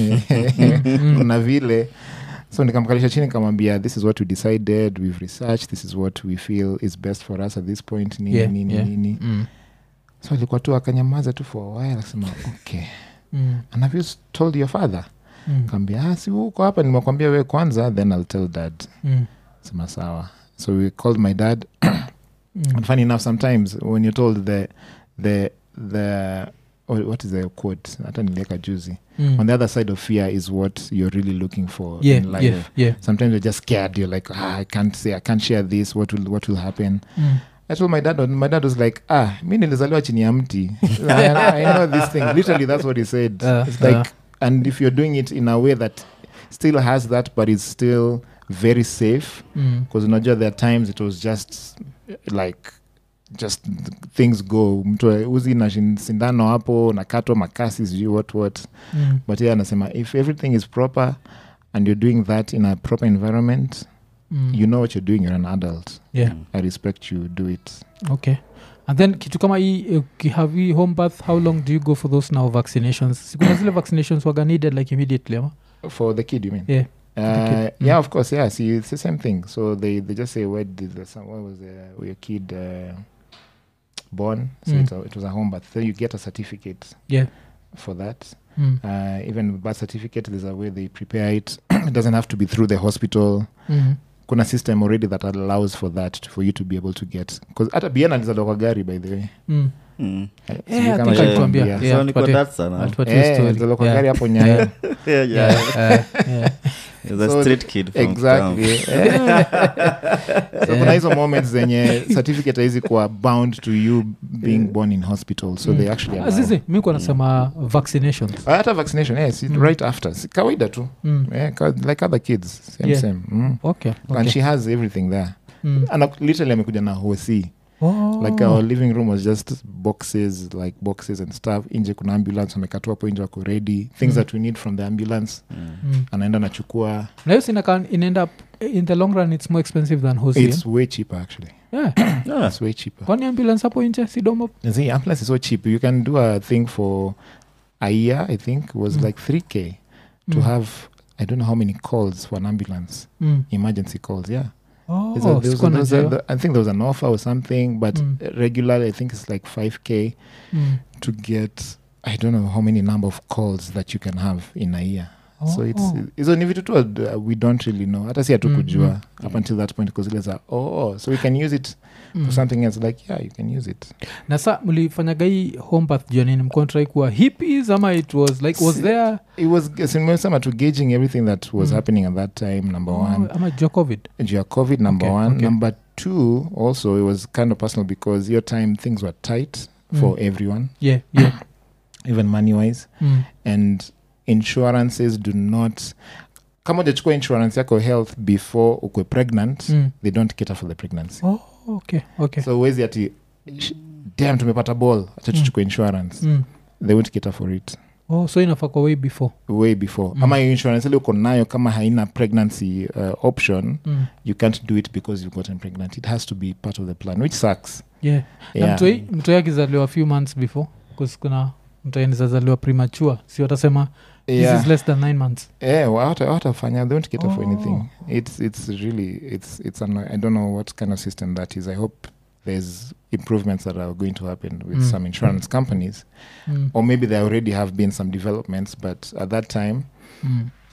una vile so nikamkalisha chini nikamwambia this is what we decided we've researched this is what we feel is best for us at this point nini so alikuwa tu akanyamaza tu for a while akasema okay and have you told your father kaambia si uko hapa nimekwambia we kwanza then I'll tell dad sema sawa so we called my dad and funny enough sometimes when you're told the what is the quote hata nilieka juzi on the other side of fear is what you're really looking for in life sometimes you're just scared you're like I can't share this what will happen I told my dad was like mi nilizaliwa chini ya mti I know this thing literally that's what he said it's like and if you're doing it in a way that still has that but it's still very safe because unajua there are times it was just like just things go mtu uzi na sindano hapo nakatwa makasi sijui what but yeah anasema if everything is proper and you're doing that in a proper environment you know what you're doing, you're an adult. I respect you, do it. Okay. And then kitu kama hii have you home birth, how long do you go for those now vaccinations? Sikuna zile vaccinations waga needed like immediately ama? For the kid you mean? Yeah. Yeah, of course, yeah. See, it's the same thing. So they just say where was your kid born? So it was a home birth. So you get a certificate for that. Even birth certificate, there's a way they prepare it. It doesn't have to be through the hospital. Kuna system already that allows for that for you to be able to get. Because hata Biana alizaliwa kwa gari by the way. So niko that sana alizaliwa kwa gari hapo Nyayo. He's a street kid from exactly. So kuna hizo moments zenye certificate hizi kuwa bound to you being born in hospital, so they actually allow. Azizi mimi kwa nasema vaccinations. Hata vaccination yes, right after. Kawaida tu. Like other kids, same. Okay. And she has everything there. And literally amekuja na hosi. Like our living room was just boxes and stuff. Inje kuna ambulance wamekatwa hapo inje wako ready, things that we need from the ambulance. Anaenda nachukua. Na hiyo inaenda up in the long run it's more expensive than hosi. It's way cheaper actually. It's way cheaper. Kwani ambulance hapo inje si domo? The ambulance is so cheap. You can do a thing for a year, I think. It was like 3K to have I don't know how many calls for an ambulance. Emergency calls, yeah. I think there was an offer or something, but regularly I think it's like 5K to get I don't know how many number of calls that you can have in a year. So it's only vitu tu we don't really know. Hata si hatukujua up until that point because it's so we can use it for something else. Like you can use it. Na sa mlifanyaga hii home birth journey mko try kuwa hippies ama it was like was there it was similar to gauging everything that was happening at that time, number one. Ama COVID number one. Okay. Number two also it was kind of personal because your time things were tight for everyone. Yeah. Even money wise. And insurances do not kama ujachukua insurance yako health before ukwe pregnant they don't cater for the pregnancy. Okay. So wezi ati damn tumepata ball acha tuchukue insurance they won't cater for it. So inafaa kwa way before ama insurance ile uko nayo kama haina pregnancy option you can't do it because you've gotten pregnant. It has to be part of the plan, which sucks. Na mtoi akizaliwa a few months before because kuna mtoi nizazaliwa premature si watasema this is less than 9 months. Watafanya they don't cater for anything. It's really I don't know what kind of system that is. I hope there's improvements that are going to happen with some insurance companies or maybe there already have been some developments, but at that time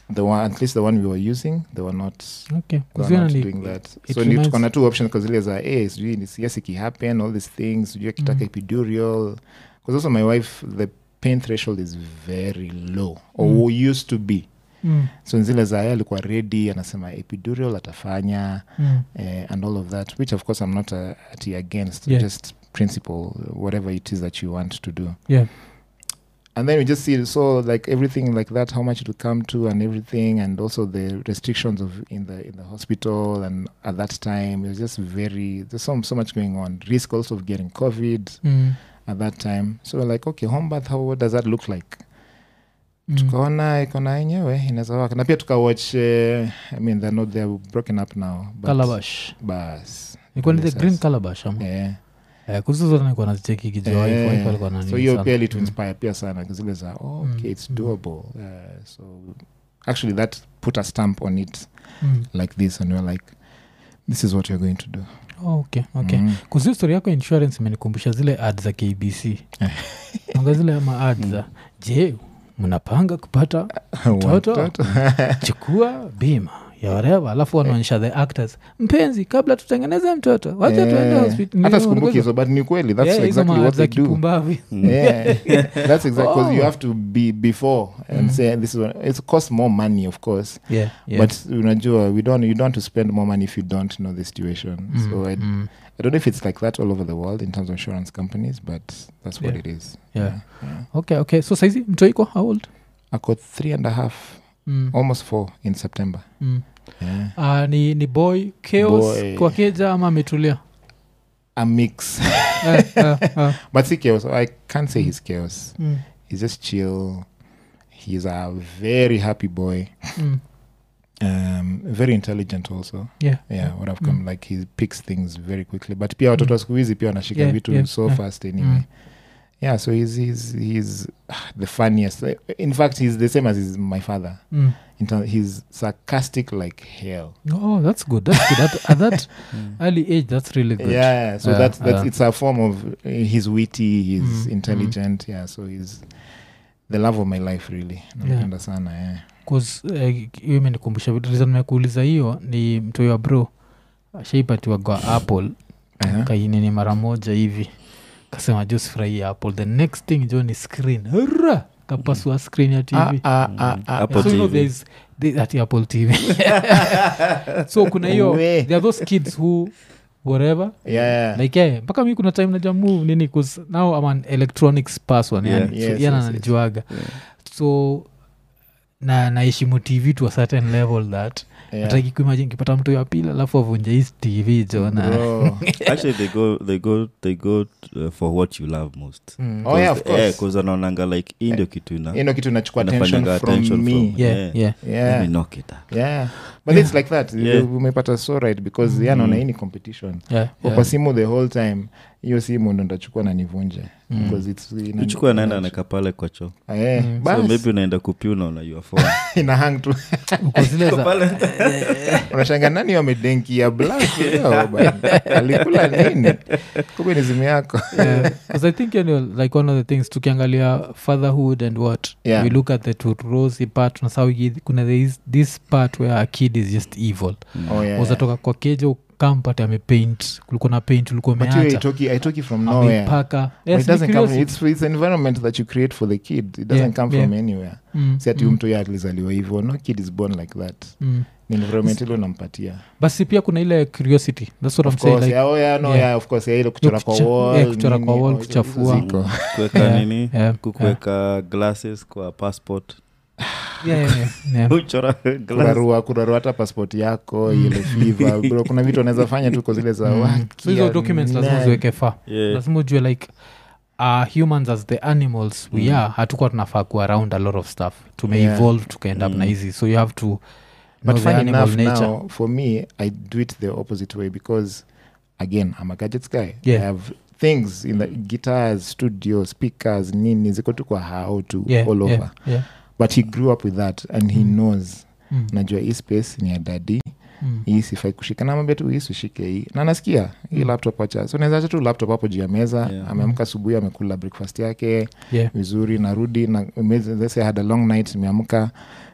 the one, at least the one we were using, they were not doing that. So ni tuko na two options because zile za yes it happen, all these things, you kitaka epidural, because also my wife, the pain threshold is very low, or used to be. So nzile za alikuwa ready, anasema epidural atafanya, and all of that, which of course I'm not against, just principle, whatever it is that you want to do. And then we just see, so like everything like that, how much it would come to and everything, and also the restrictions of in the hospital, and at that time it was just there's so much going on, risk also of getting COVID at that time. So we're like, okay, home birth, what does that look like? Tukaona ikona yenyewe inaweza waka, na pia tukawatch I mean they're broken up now, but Calabash bas iko ni the green Calabash kuzizo niko nazicheki kijua iPhone alikuwa nani, so hiyo pia to inspire pia sana kuzile za okay, it's doable. So actually that put a stamp on it like this, and we're like, this is what you're going to do. Okay kuzi story yako insurance imenikumbusha zile ads za KBC anga zile ma ads za je mnapanga kupata mtoto chukua bima ya whatever, alafu wanaonyesha the actors, mpenzi kabla tutengeneze mtoto wacha tuende hospital. Hata sikumbuki hizo, but ni kweli, that's exactly what they do. That's exactly, because you have to be before and say this is it costs more money, of course, but unajua you don't want to spend more money if you don't know the situation. So I don't know if it's like that all over the world in terms of insurance companies, but that's what it is. Okay, so saizi mtoiko how old? Ako 3.5 almost 4 in September. Ni boy chaos kwa keja ama ametulia? A mix. But see chaos, I can't say he's chaos. He's just chill. He's a very happy boy. Very intelligent also. What I've come like, he picks things very quickly, but pia watoto siku hizi pia anashika vitu so fast anyway. So he's the funniest. In fact, he's the same as my father. He's sarcastic like hell. Oh, that's good. At that early age, that's really good. So that's it's a form of he's witty, he's intelligent. So he's the love of my life really. Napenda sana. Cause hiyo imenikumbusha vitu. Reason nimekuuliza hiyo ni mtu wa bro ashaipatiwa kwa Apple kainini mara moja hivi. Kasema just fry Apple. The next thing John is screen. Hurra! Kapasua screen ya TV. Apple so TV. You know there's that Apple TV. So kuna hiyo, there are those kids who whatever. Like mpaka mimi kuna time naja move nini, cause now I'm an electronics person. Najuaga. So naheshimu TV to a certain level that ataki kuimagine kipata mtu ya pili alafu avunje hii TV Jona. Actually they go for what you love most. Of course. Because anaonanga like ndio kitu inachukua attention from me. Let me knock it up. But it's like that. Umepata so right, because anaona any competition. Kwa simu the whole time hiyo simu ndo ndachukua na nivunje, because it's uchukua naenda na kapale kwa choo. So maybe unaenda kupiuna na your phone ina hang tu uko zile za unashanga nani wamedenki ya black leo bana, alikula nini kumbe ni simu yako. Because I think like one of the things tukiangalia fatherhood and what we look at the two rosy part na sawa, kuna this part where a kid is just evil. Uzatoka kwa kejo kampate amepaint, kulikuwa na paint ulikuwa umeacha, but I took it from nowhere. Amepaka. It doesn't come, it's an environment that you create for the kid. It doesn't come from anywhere. Si ati mtu yake alizaliwa hivyo. No kid is born like that. Ni environment ile unampatia. Basi pia kuna ile curiosity. That's what I'm saying, like of course ile kuchora kwa wall, kuchafua kuweka nini, kuweka glasses kwa passport. Kurarua hata passport yako ile fever bro, kuna vitu unaweza fanya tu kwa zile za so hizo documents lazima ziweke fa. Lazima ujue like humans as the animals we are, hatukuwa tunafaa kuwa around a lot of stuff, evolve tukaend up na hizi, so you have to but funny enough now for me I do it the opposite way, because again I'm a gadgets guy. I have things in the guitars, studio, speakers, nini ziko tu kwa how to all over. But he grew up with that and he knows najua hii space ni ya daddy, hii sifai kushika, na mwambia tu hii ushike hii, na nasikia hii laptop acha, so naweza tu laptop hapo juu ya meza. Ameamka asubuhi amekula breakfast yake vizuri, narudi na let's say I had a long night, nimeamka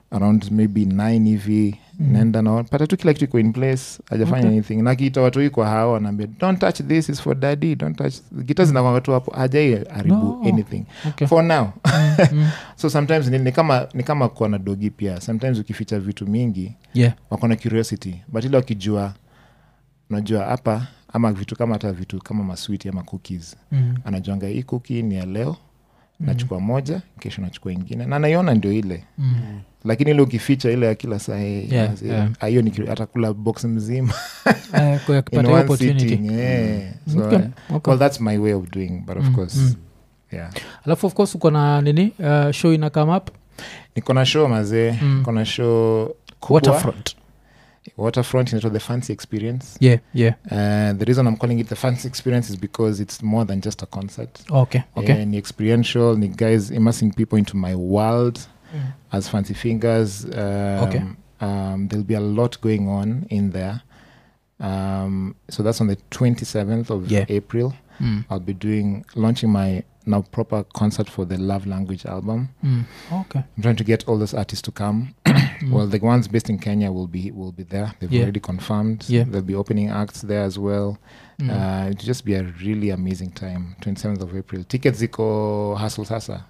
around maybe 9 hivi naenda na pata tu kila kitu iko in place, hajafanya anything. Na kiita watu iko hao anaambia don't touch this, is for daddy, don't touch. Guitar zinakuwa tu hapo, hajai haribu anything for now. So sometimes ni kama kwa na dogi pia, sometimes ukificha vitu mingi wako na curiosity, but ile wakijua unajua hapa ama vitu kama hata vitu kama masweet ama cookies, anajuanga hii cookie ni ya leo, nachukua moja, kesho nachukua ingine, na anaiona ndio ile. Lakini ile ukificha ile ya kila saa hiyo ni atakula box mzima kwa kupata opportunity. So well, that's my way of doing, but of course alafu of course uko na nini show ina come up? Niko na show mazee, niko na show Waterfront into the Fancy Experience. The reason I'm calling it the Fancy Experience is because it's more than just a concert. Okay. Ni experiential, ni guys immersing people into my world as Fancy Fingers. There'll be a lot going on in there. So that's on the 27th of April. I'll be launching my now proper concert for the Love Language album. Okay. I'm trying to get all those artists to come. Well, the ones based in Kenya will be there. They've already confirmed. There'll be opening acts there as well. It'll just be a really amazing time. 27th of April. Tickets ziko Hustle Sasa.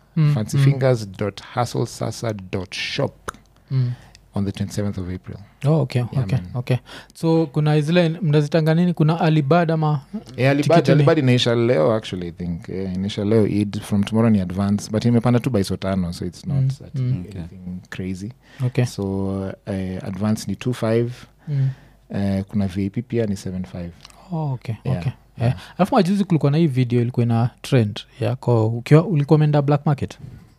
fancyfingers.hustlesasa.shop on the 27th of April. Okay. So kuna zile mnazitanga nini? Kuna Alibad ama? Alibad inaisha leo actually, I think. Inaisha leo Eid, from tomorrow ni advance, but imepanda tu by sotano, so it's not anything crazy. Okay. So advance ni 2.5. Kuna VIP pia ni 7.5. Okay. Alafu majuzi kulikuwa na hii video ilikuwa na trend yako ulikuwa umeenda Black Market.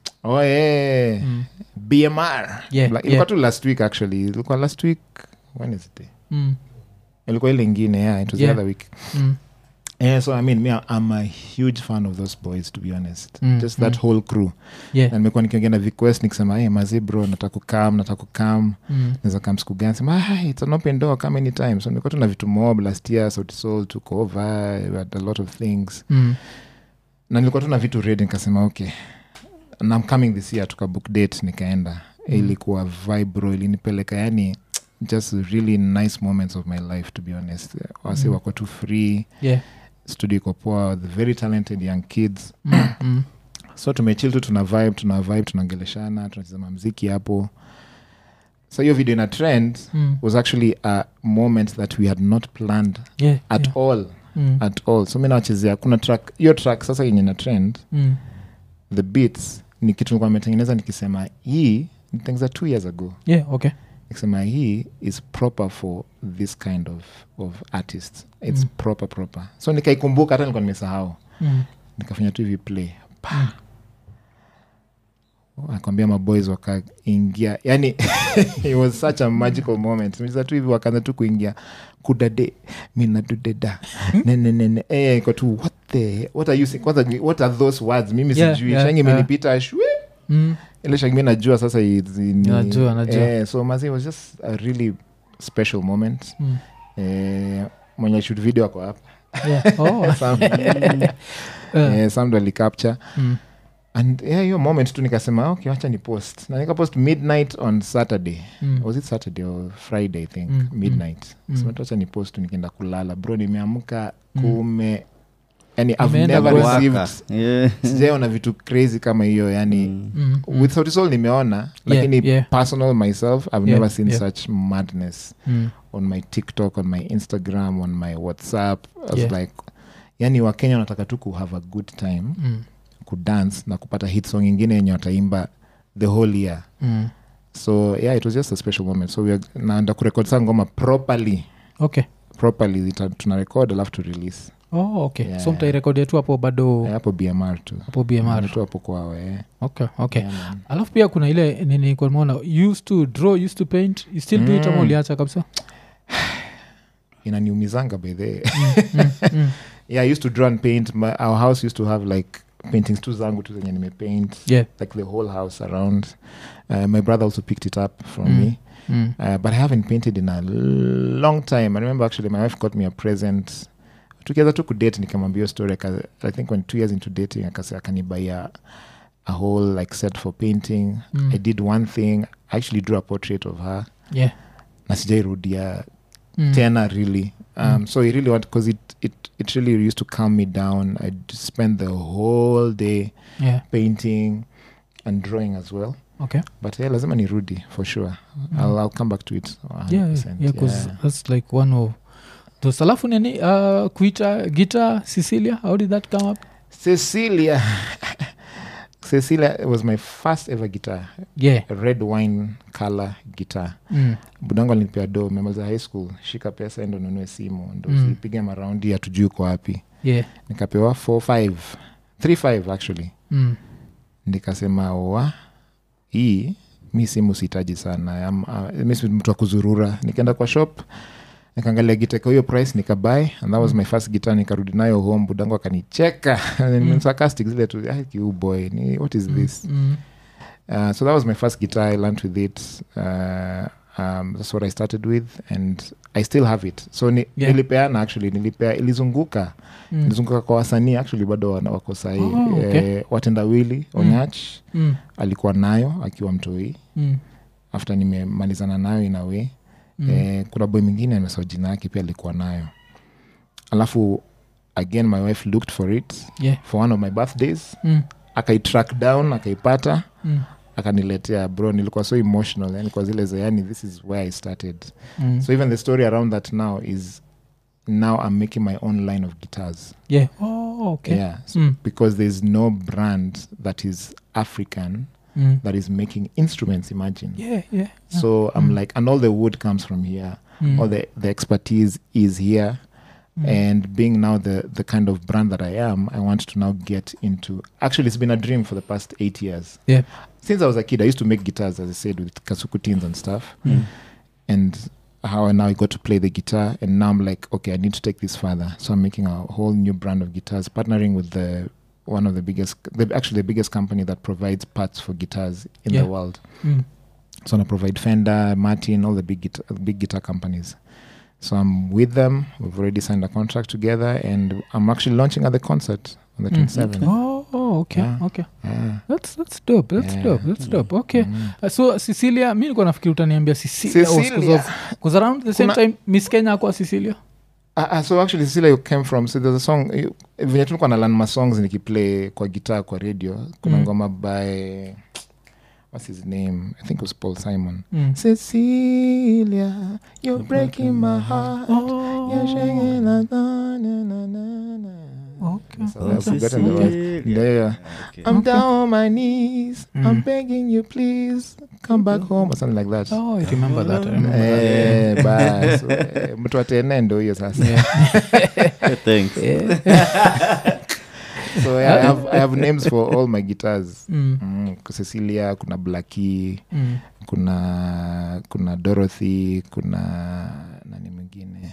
BMR. Ilikuwa tu last week actually. Ilikuwa last week. When is it? Ilikuwa ile ingine, it was the other week. So I mean, I'm a huge fan of those boys, to be honest. Just that whole crew. Na nimekuwa nikiongea na request nikisema, mazi bro, nataka kukam. Naweza come siku gani? Sema, it's an open door, come anytime. So nimekuwa tu na vitu mob last year, Sauti Sol took over, we had a lot of things. Na nilikuwa tu na vitu ready, nikasema okay. And I'm coming this year, tukabook date, nikaenda. Ilikuwa vibe bro, ilinipeleka yani just really nice moments of my life, to be honest. Wasi wako tu free. Studio iko poa, the very talented young kids. So tumechill tu, tuna vibe, tunaongeleshana, tunacheza muziki hapo. So hiyo video in a trend was actually a moment that we had not planned at all. At all. So mimi nawachezea kuna track, hiyo track sasa yenye na trend. The beats ni kitu nilikuwa nimetengeneza nikisema hii nitengeneza 2 years ago. Nikisema hii is proper for this kind of artists. It's proper. So nikaikumbuka, hata nilikuwa nimesahau. Nikafanya tu hivi play. Akwambia maboys wakaingia. Yani it was such a magical moment. Misa tu hivi wakaanza tu kuingia. Kudade, mina dudeda. Nene. Iko tu, what are you saying? What are those words? Mimi sijui. Shangi imenipita shwe. Ile shangi mimi najua sasa najua. So mazi, it was just a really special moment. Mwenye shoot video ako hapa. Some do capture. And hiyo moment tu nikasema okay, acha ni post. Na nikapost midnight on Saturday. Was it Saturday or Friday, I think? Midnight. So acha ni post tu nikienda kulala. Bro, nimeamka kume, yani I've never received. Sijaona vitu crazy kama hiyo, yani with Sauti Sol nimeona, lakini personal myself I've never seen such madness on my TikTok, on my Instagram, on my WhatsApp. I was like, yani Wakenya wanataka tu ku have a good time. Kudance na kupata hit song ingine yenye wataimba the whole year. So it was just a special moment. So naenda kurekod sa ngoma properly. Properly tuna record, alafu to release. So mtairekodia tu hapo bado? Hapo BMR tu. Hapo BMR tu hapo kwao. Okay. Alafu pia kuna ile nini kwa maana used to draw, used to paint, you still do it ama uliacha kabisa? Inaniumizanga by the I used to draw and paint. Our house used to have like paintings tu zangu tu zenye nimepaint, like the whole house around. My brother also picked it up from me. But I haven't painted in a long time. I remember actually my wife got me a present. Together to kudate, nikamwambia story. I think when 2 years into dating, akanibuy a a whole like set for painting. I did one thing. I actually drew a portrait of her. Yeah. Na sijairudia tena really. So I really want, because it really used to calm me down. I'd spend the whole day painting and drawing as well. Okay. But lazima nirudi for sure. I'll come back to it 100%. Yeah, because that's like one of those. Alafu nini kuita guitar Cecilia, how did that come up? Cecilia was my first ever guitar. Yeah. A red wine color guitar. Budangu alinipea do, memaliza high school, shika pesa endo nunue simu, ndo usipiga maraundi hatujui uko wapi. Yeah. Nikapewa 3-5 actually. Nikasema hii mi simu sihitaji sana. Mi si mtu wa kuzurura. Nikaenda kwa shop, nikaangalia guitar kwa hiyo price, nikabuy, and that was my first guitar. Nikarudi nayo home, budangu akanicheka. Sarcastic zile tu, you boy, what is this? So that was my first guitar. I learned with it. That's what I started with, and I still have it. So nilipeana actually, ilizunguka kwa wasanii actually, bado wako sahi. Watendawili Onyach alikuwa nayo akiwa mtoi. After nimemalizana nayo in a way. Kuna boy mwingine amesahau jina yake pia alikuwa nayo. Alafu again my wife looked for it for one of my birthdays. Akaitrack down, akaipata. Akaniletea. Bro, nilikuwa so emotional, yani kwa zile yani this is where I started. So even the story around that now is, now I'm making my own line of guitars. Yeah. Oh, okay. Yeah. So because there's no brand that is African that is making instruments, imagine. Yeah. So I'm like, and all the wood comes from here. All the expertise is here. And being now the kind of brand that I am, I want to now get into, actually it's been a dream for the past 8 years. Yeah. Since I was a kid, I used to make guitars, as I said, with kasukutins and stuff. And how now I got to play the guitar, and now I'm like, okay, I need to take this further. So I'm making a whole new brand of guitars, partnering with one of the biggest company that provides parts for guitars in the world. So I provide Fender, Martin, all the big guitar companies. So I'm with them. We've already signed a contract together, and I'm actually launching at the concert on the 27th. Oh, okay. Yeah. Okay. Yeah. That's dope. That's dope. Okay. So Cecilia, mi nilikuwa nafikiri utaniambia Cecilia. Because around the same time Miss Kenya kwa Cecilia. So actually Cecilia came from, so there's a song, venye tulikuwa na learn my songs nikiplay kwa guitar kwa radio. Kuna ngoma by, what's his name? I think it was Paul Simon. Cecilia, you're breaking my heart. You're shaking like na. Okay. Cecilia. I'm down on my knees. I'm begging you, please come back home, or something like that. Oh, I remember that. Bas. Mtu atene ndo hiyo sasa. Thanks. So I have names for all my guitars. Cecilia, kuna Blackie, kuna Dorothy, kuna nani mwingine.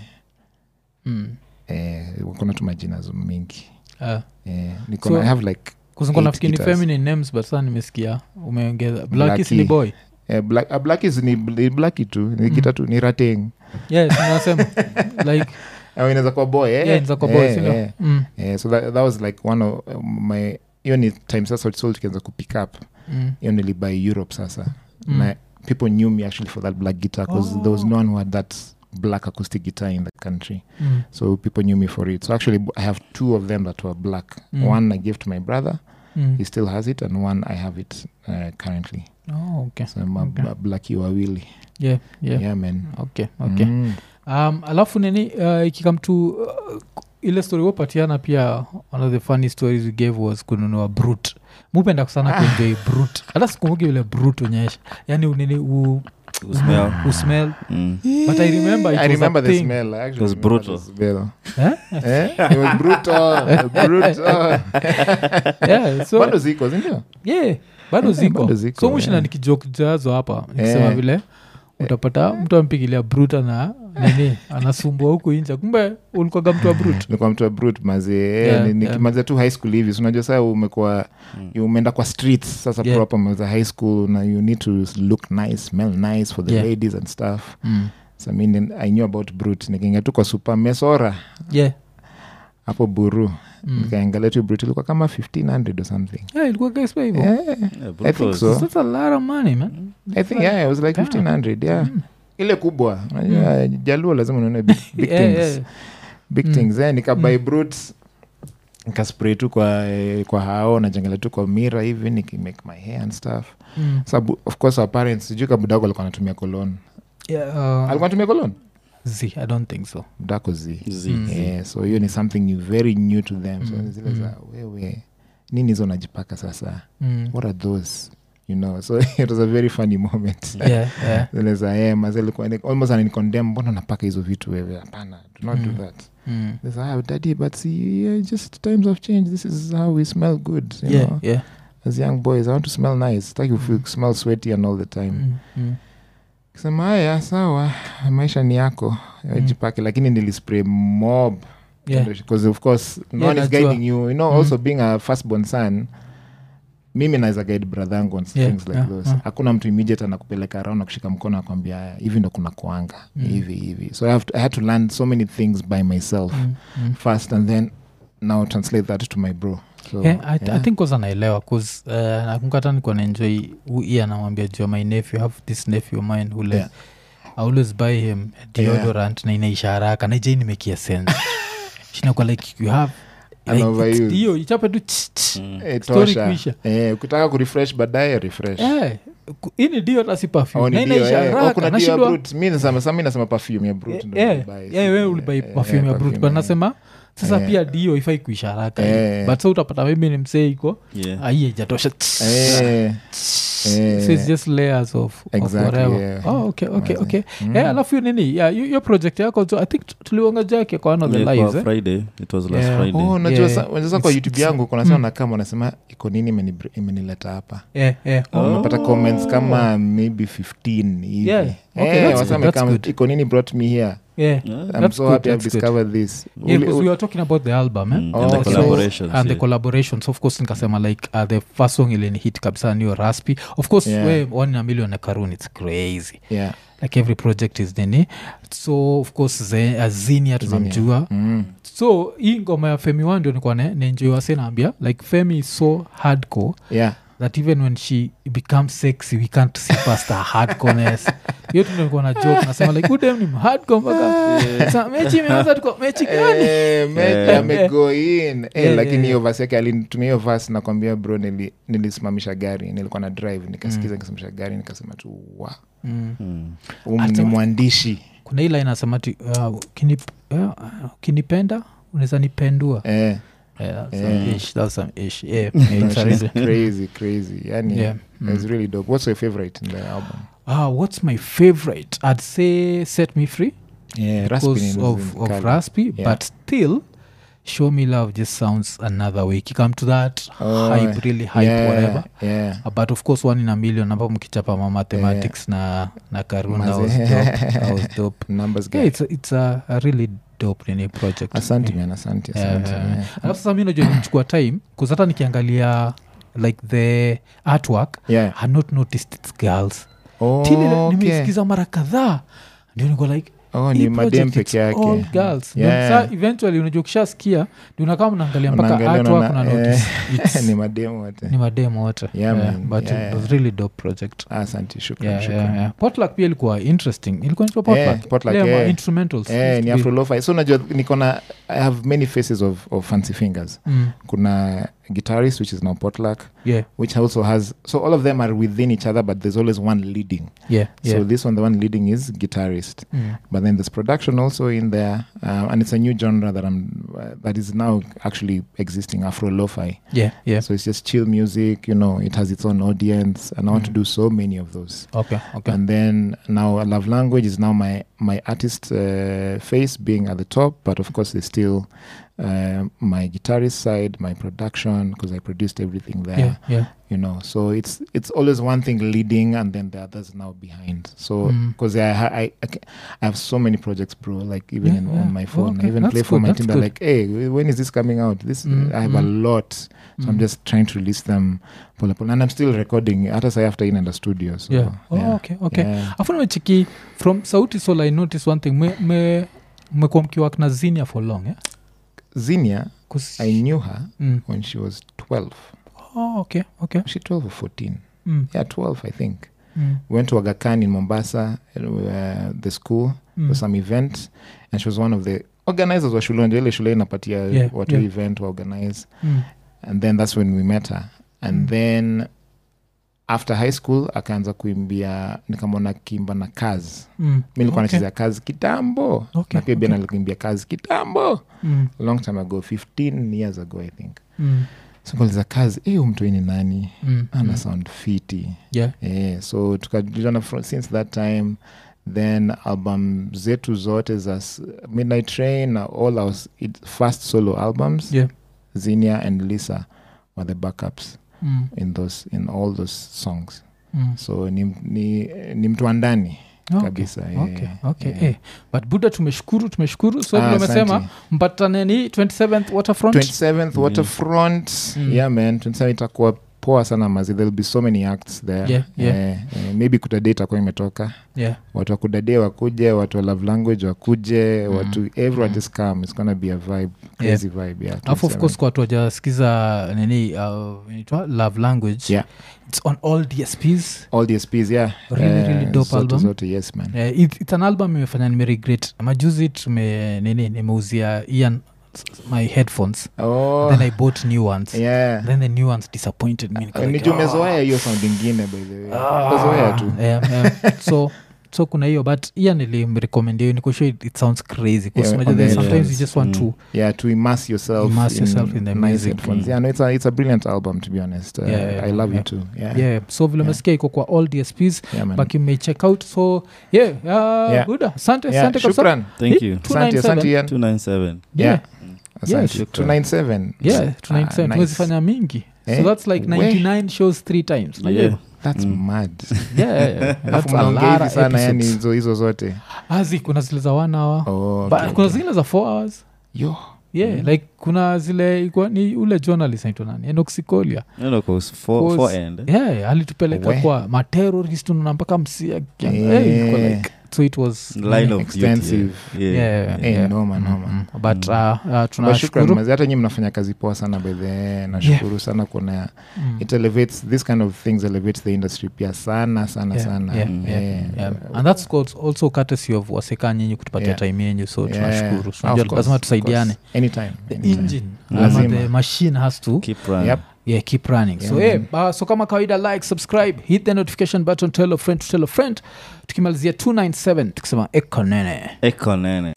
Kuna tu majina mingi. I have like kuzunguka nafikiri feminine names, but sana nimesikia umeongeza Blackie ni boy. Blackie is ni Blackie tu, ni guitar tu, ni Rateng. Yes, nasema like inaweza kwa boy. Inaweza kwa boy, sio? So that was like one of my, hiyo ni time sasa soul tukianza kupick up. Hiyo nilibuy Europe sasa. Na people knew me actually for that black guitar, because there was no one who had that black acoustic guitar in the country. So people knew me for it. So actually I have 2 of them that were black. One I gave to my brother. He still has it, and one I have it currently. Oh, okay. So Blackie wawili. Yeah, man. Okay. Alafu nini ikikam to ile story wopatiana pia, one of the funny stories we gave was kununua Brute. Mupenda kusana kuenjoy Brute. Hata sikumbuki ile Brute unyesha. Yani unini usmell. But I remember it was the smell. Actually, it was brutal. It was brutal. Yeah, so bado ziko, zindio? Yeah, bado ziko. So mushina nikijoke jazo hapa nikisema vile utapata mtu ampigilia Brute na nini anasumbua huku nje, kumbe ulikuwa mtu wa Brute. Nilikuwa mtu wa Brute maze. Nikimaliza tu high school hivi, unajua sasa umekuwa umeenda kwa streets sasa, proper maze high school, na you need to look nice, smell nice for the ladies and stuff. So I knew about Brute. Nikiingia tu kwa super mesora hapo Buru, nikaangalia tu Brut ilikuwa kama 1500 or something. Ilikuwa guys by hivyo. I think so. That's a lot of money, man. I think it was like 1500. Ile kubwa. Jaluo lazima unaone big things. Big things. Nikabuy Brut, nikaspray tu kwa hao na jangala tu kwa mira hivi nikimake my hair and stuff. So of course our parents sijui kabudako alikuwa anatumia cologne. Alikuwa anatumia cologne? I don't think so. Budako Z. So hiyo ni something very new to them. So zile za wewe nini hizo najipaka sasa? What are those? You know, so it was a very funny moment. Zile za alikuwa almost ananicondemn, mbona napaka hizo vitu wewe? Hapana, do not do that. They say, daddy, but see, just times have changed. This is how we smell good, you know. As young boys, I want to smell nice. It's like if you smell sweaty and all the time. Kisema haya sawa, maisha ni yako, jipake, lakini nilispray mob. Because of course no one is guiding you, you know. Also being a firstborn son, mimi naweza guide brother yangu on things like those. Hakuna mtu immediate anakupeleka around na kushika mkono akwambia hivi ndo kuna kuanga hivi. So I had to learn so many things by myself first, and then now translate that to my bro. So, I think was anaelewa cause nakumkata niko naenjoy anamwambia jua my nephew, have this nephew of mine who I always buy him deodorant na inaisha haraka na ije nimekia sense. Shinakuwa like you have hiyo ichape tu story kuisha. Ukitaka kurefresh baadaye refresh. Ini dio tasi perfume na inaisha haraka. Mimi nasema perfume ya Brut ndo buy. Wewe ulibuy perfume ya Brut but nasema sasa pia dio ifai kuisha haraka. But so utapata mimi ni msee iko aiye jatosha. So it's just layers of whatever. Okay. Alafu nini your project yako, I think tuliwanga jake kwa one of the lives Friday. It was last Friday. Unajua kwa YouTube yangu kuna sana kama unasema iko nini imenileta hapa. Unapata comments kama maybe 15 hivi. That's good. Iko nini brought me here. I'm so happy I've discovered this. Because we were talking about the album and the collaborations. And the collaborations, of course nikasema like the first song ile ni hit kabisa ni Raspi. Of course we 1 million na Karun, it's crazy. Like every project is nini. So of course Azinia tunamjua. So hii ngoma ya Femi One ndio nilikuwa naenjoy wasenaambia like Femi is so hardcore. That even when she becomes sexy we can't see past her hardcoreness. Hiyo tunakuwa na joke nasema like good damn ni hardcore mpaka sasa mechi imeanza tuko mechi gani mechi amego in lakini hiyo verse yake alinitumia hiyo verse na kwambia bro nilisimamisha gari, nilikuwa na drive nikasikiza nikasimamisha gari nikasema tu ni mwandishi. Kuna ile inasema tu kinipenda unaweza nipendua. That's some ish. Crazy. It's really dope. What's your favorite in the album? What's my favorite? I'd say Set Me Free. Because of Raspi, but still Show Me Love just sounds another way. Come to that hype, really hype, whatever. But of course 1 in a million namba mkichapa mathematics na Karun, that was dope. Numbers guy. It's a really dope nini project. Asante. Alafu sasa mimi najua nichukua time cuz hata nikiangalia like the artwork I had not noticed it's girls. Tili nimesikiza mara kadhaa ndio niko like ni madem peke yake all girls. Sasa eventually unajua kishasikia ndio unakaa mnaangalia mpaka artwork na notice it's ni madem wote. But it was really dope project. Asante, shukran. Potluck pia ilikuwa interesting. Ilikuwa inaitwa Potluck. Instrumentals. Ni Afro Lo-Fi. So unajua I have many faces of Fancy Fingers. Kuna guitarist which is now Potluck, which also has, so all of them are within each other but there's always one leading. So this one, the one leading is guitarist, but then there's production also in there, and it's a new genre that is now actually existing, Afro Lo-Fi. So it's just chill music, you know, it has its own audience, and I want to do so many of those. Okay. And then now Love Language is now my artist face being at the top, but of course there's still my guitarist side, my production, because I produced everything there. You know, so it's always one thing leading and then the others now behind. So because I have so many projects, bro, like even on my phone. I even play for my team. They're like, hey, when is this coming out? I have a lot, so I'm just trying to release them and I'm still recording after in the studio. So, okay. Afu nimechiki from Sauti Sol, I noticed one thing. Mmekuwa mkiwork na Zinia for long, Zinia, I knew her when she was 12. Oh, okay. She 12 or 14. Yeah, 12 I think. We went to Aga Khan in Mombasa, the school, for some event, and she was one of the organizers wa shule. Ile shule inapatia watu event wa organize. And then that's when we met her. And then after high school akaanza kuimbia, nikamwona kimba na Kaz. Mimi nilikuwa nachezea Kaz kitambo. Na pia Biana alikimbia Kaz kitambo. Long time ago, 15 years ago I think. So kuuliza Kaz, mtu ni nani? Ana sound fiti. So tukajuana since that time. Then album zetu zote za Midnight Train, all our first solo albums, Zinia and Lisa were the backups in all those songs. So ni mtu andani kabisa. Okay. But Buddha tumeshukuru. So vile umesema mpatane ni 27th Waterfront. Yeah man, 27 itakuwa poa sana mazi. There'll be so many acts there. Maybe kutadate itakuwa imetoka. Watu wa kudade wakuje, watu wa Love Language wakuje, watu everyone just come. It's gonna be a vibe, crazy vibe. Of course kwa watu wajasikiza nini Love Language. It's on all DSPs. Really dope album. Yes man. It's an album imefanya nimeregret. Majuzi nimeuzia Ian my headphones. Then I bought new ones. Then the new ones disappointed me. Nijumezoea hiyo sound ingine by the way. Zoea tu. So kuna hiyo, but Ian nilimrecommend you, niko sure it sounds crazy because sometimes you just want to immerse yourself in the music. No, it's a brilliant album to be honest. I love it too. So vile mesikia iko kwa all DSPs, but you may check out. So Buddha, asante shukran. Thank you. Asante Ian. 297. Asante. 297 tumezifanya mingi. So that's like 99 shows 3 times. That's mad. That's a lot of sana yani hizo zote. Kuna zile za 1 hour. But kuna zile za 4 hours. Like kuna zile ni ule journalist anaitwa nani? Enoxikolia. For end. Alitupeleka kwa materrorist na mpaka msia. Like so it was line of extensive. Noma. But tunashukuru hata nyinyi mnafanya kazi poa sana by the nashukuru sana kuna it elevates this kind of things, elevates the industry pia sana. And that's also courtesy of waseka nyinyi kutupatia time yenyu, so tunashukuru. Lazima tusaidiane anytime. The engine the machine has to keep running. Keep running. So kama kawaida, like, subscribe, hit the notification button, tell a friend to tell a friend. Tukimalizia 297 tukisema Eko Nene.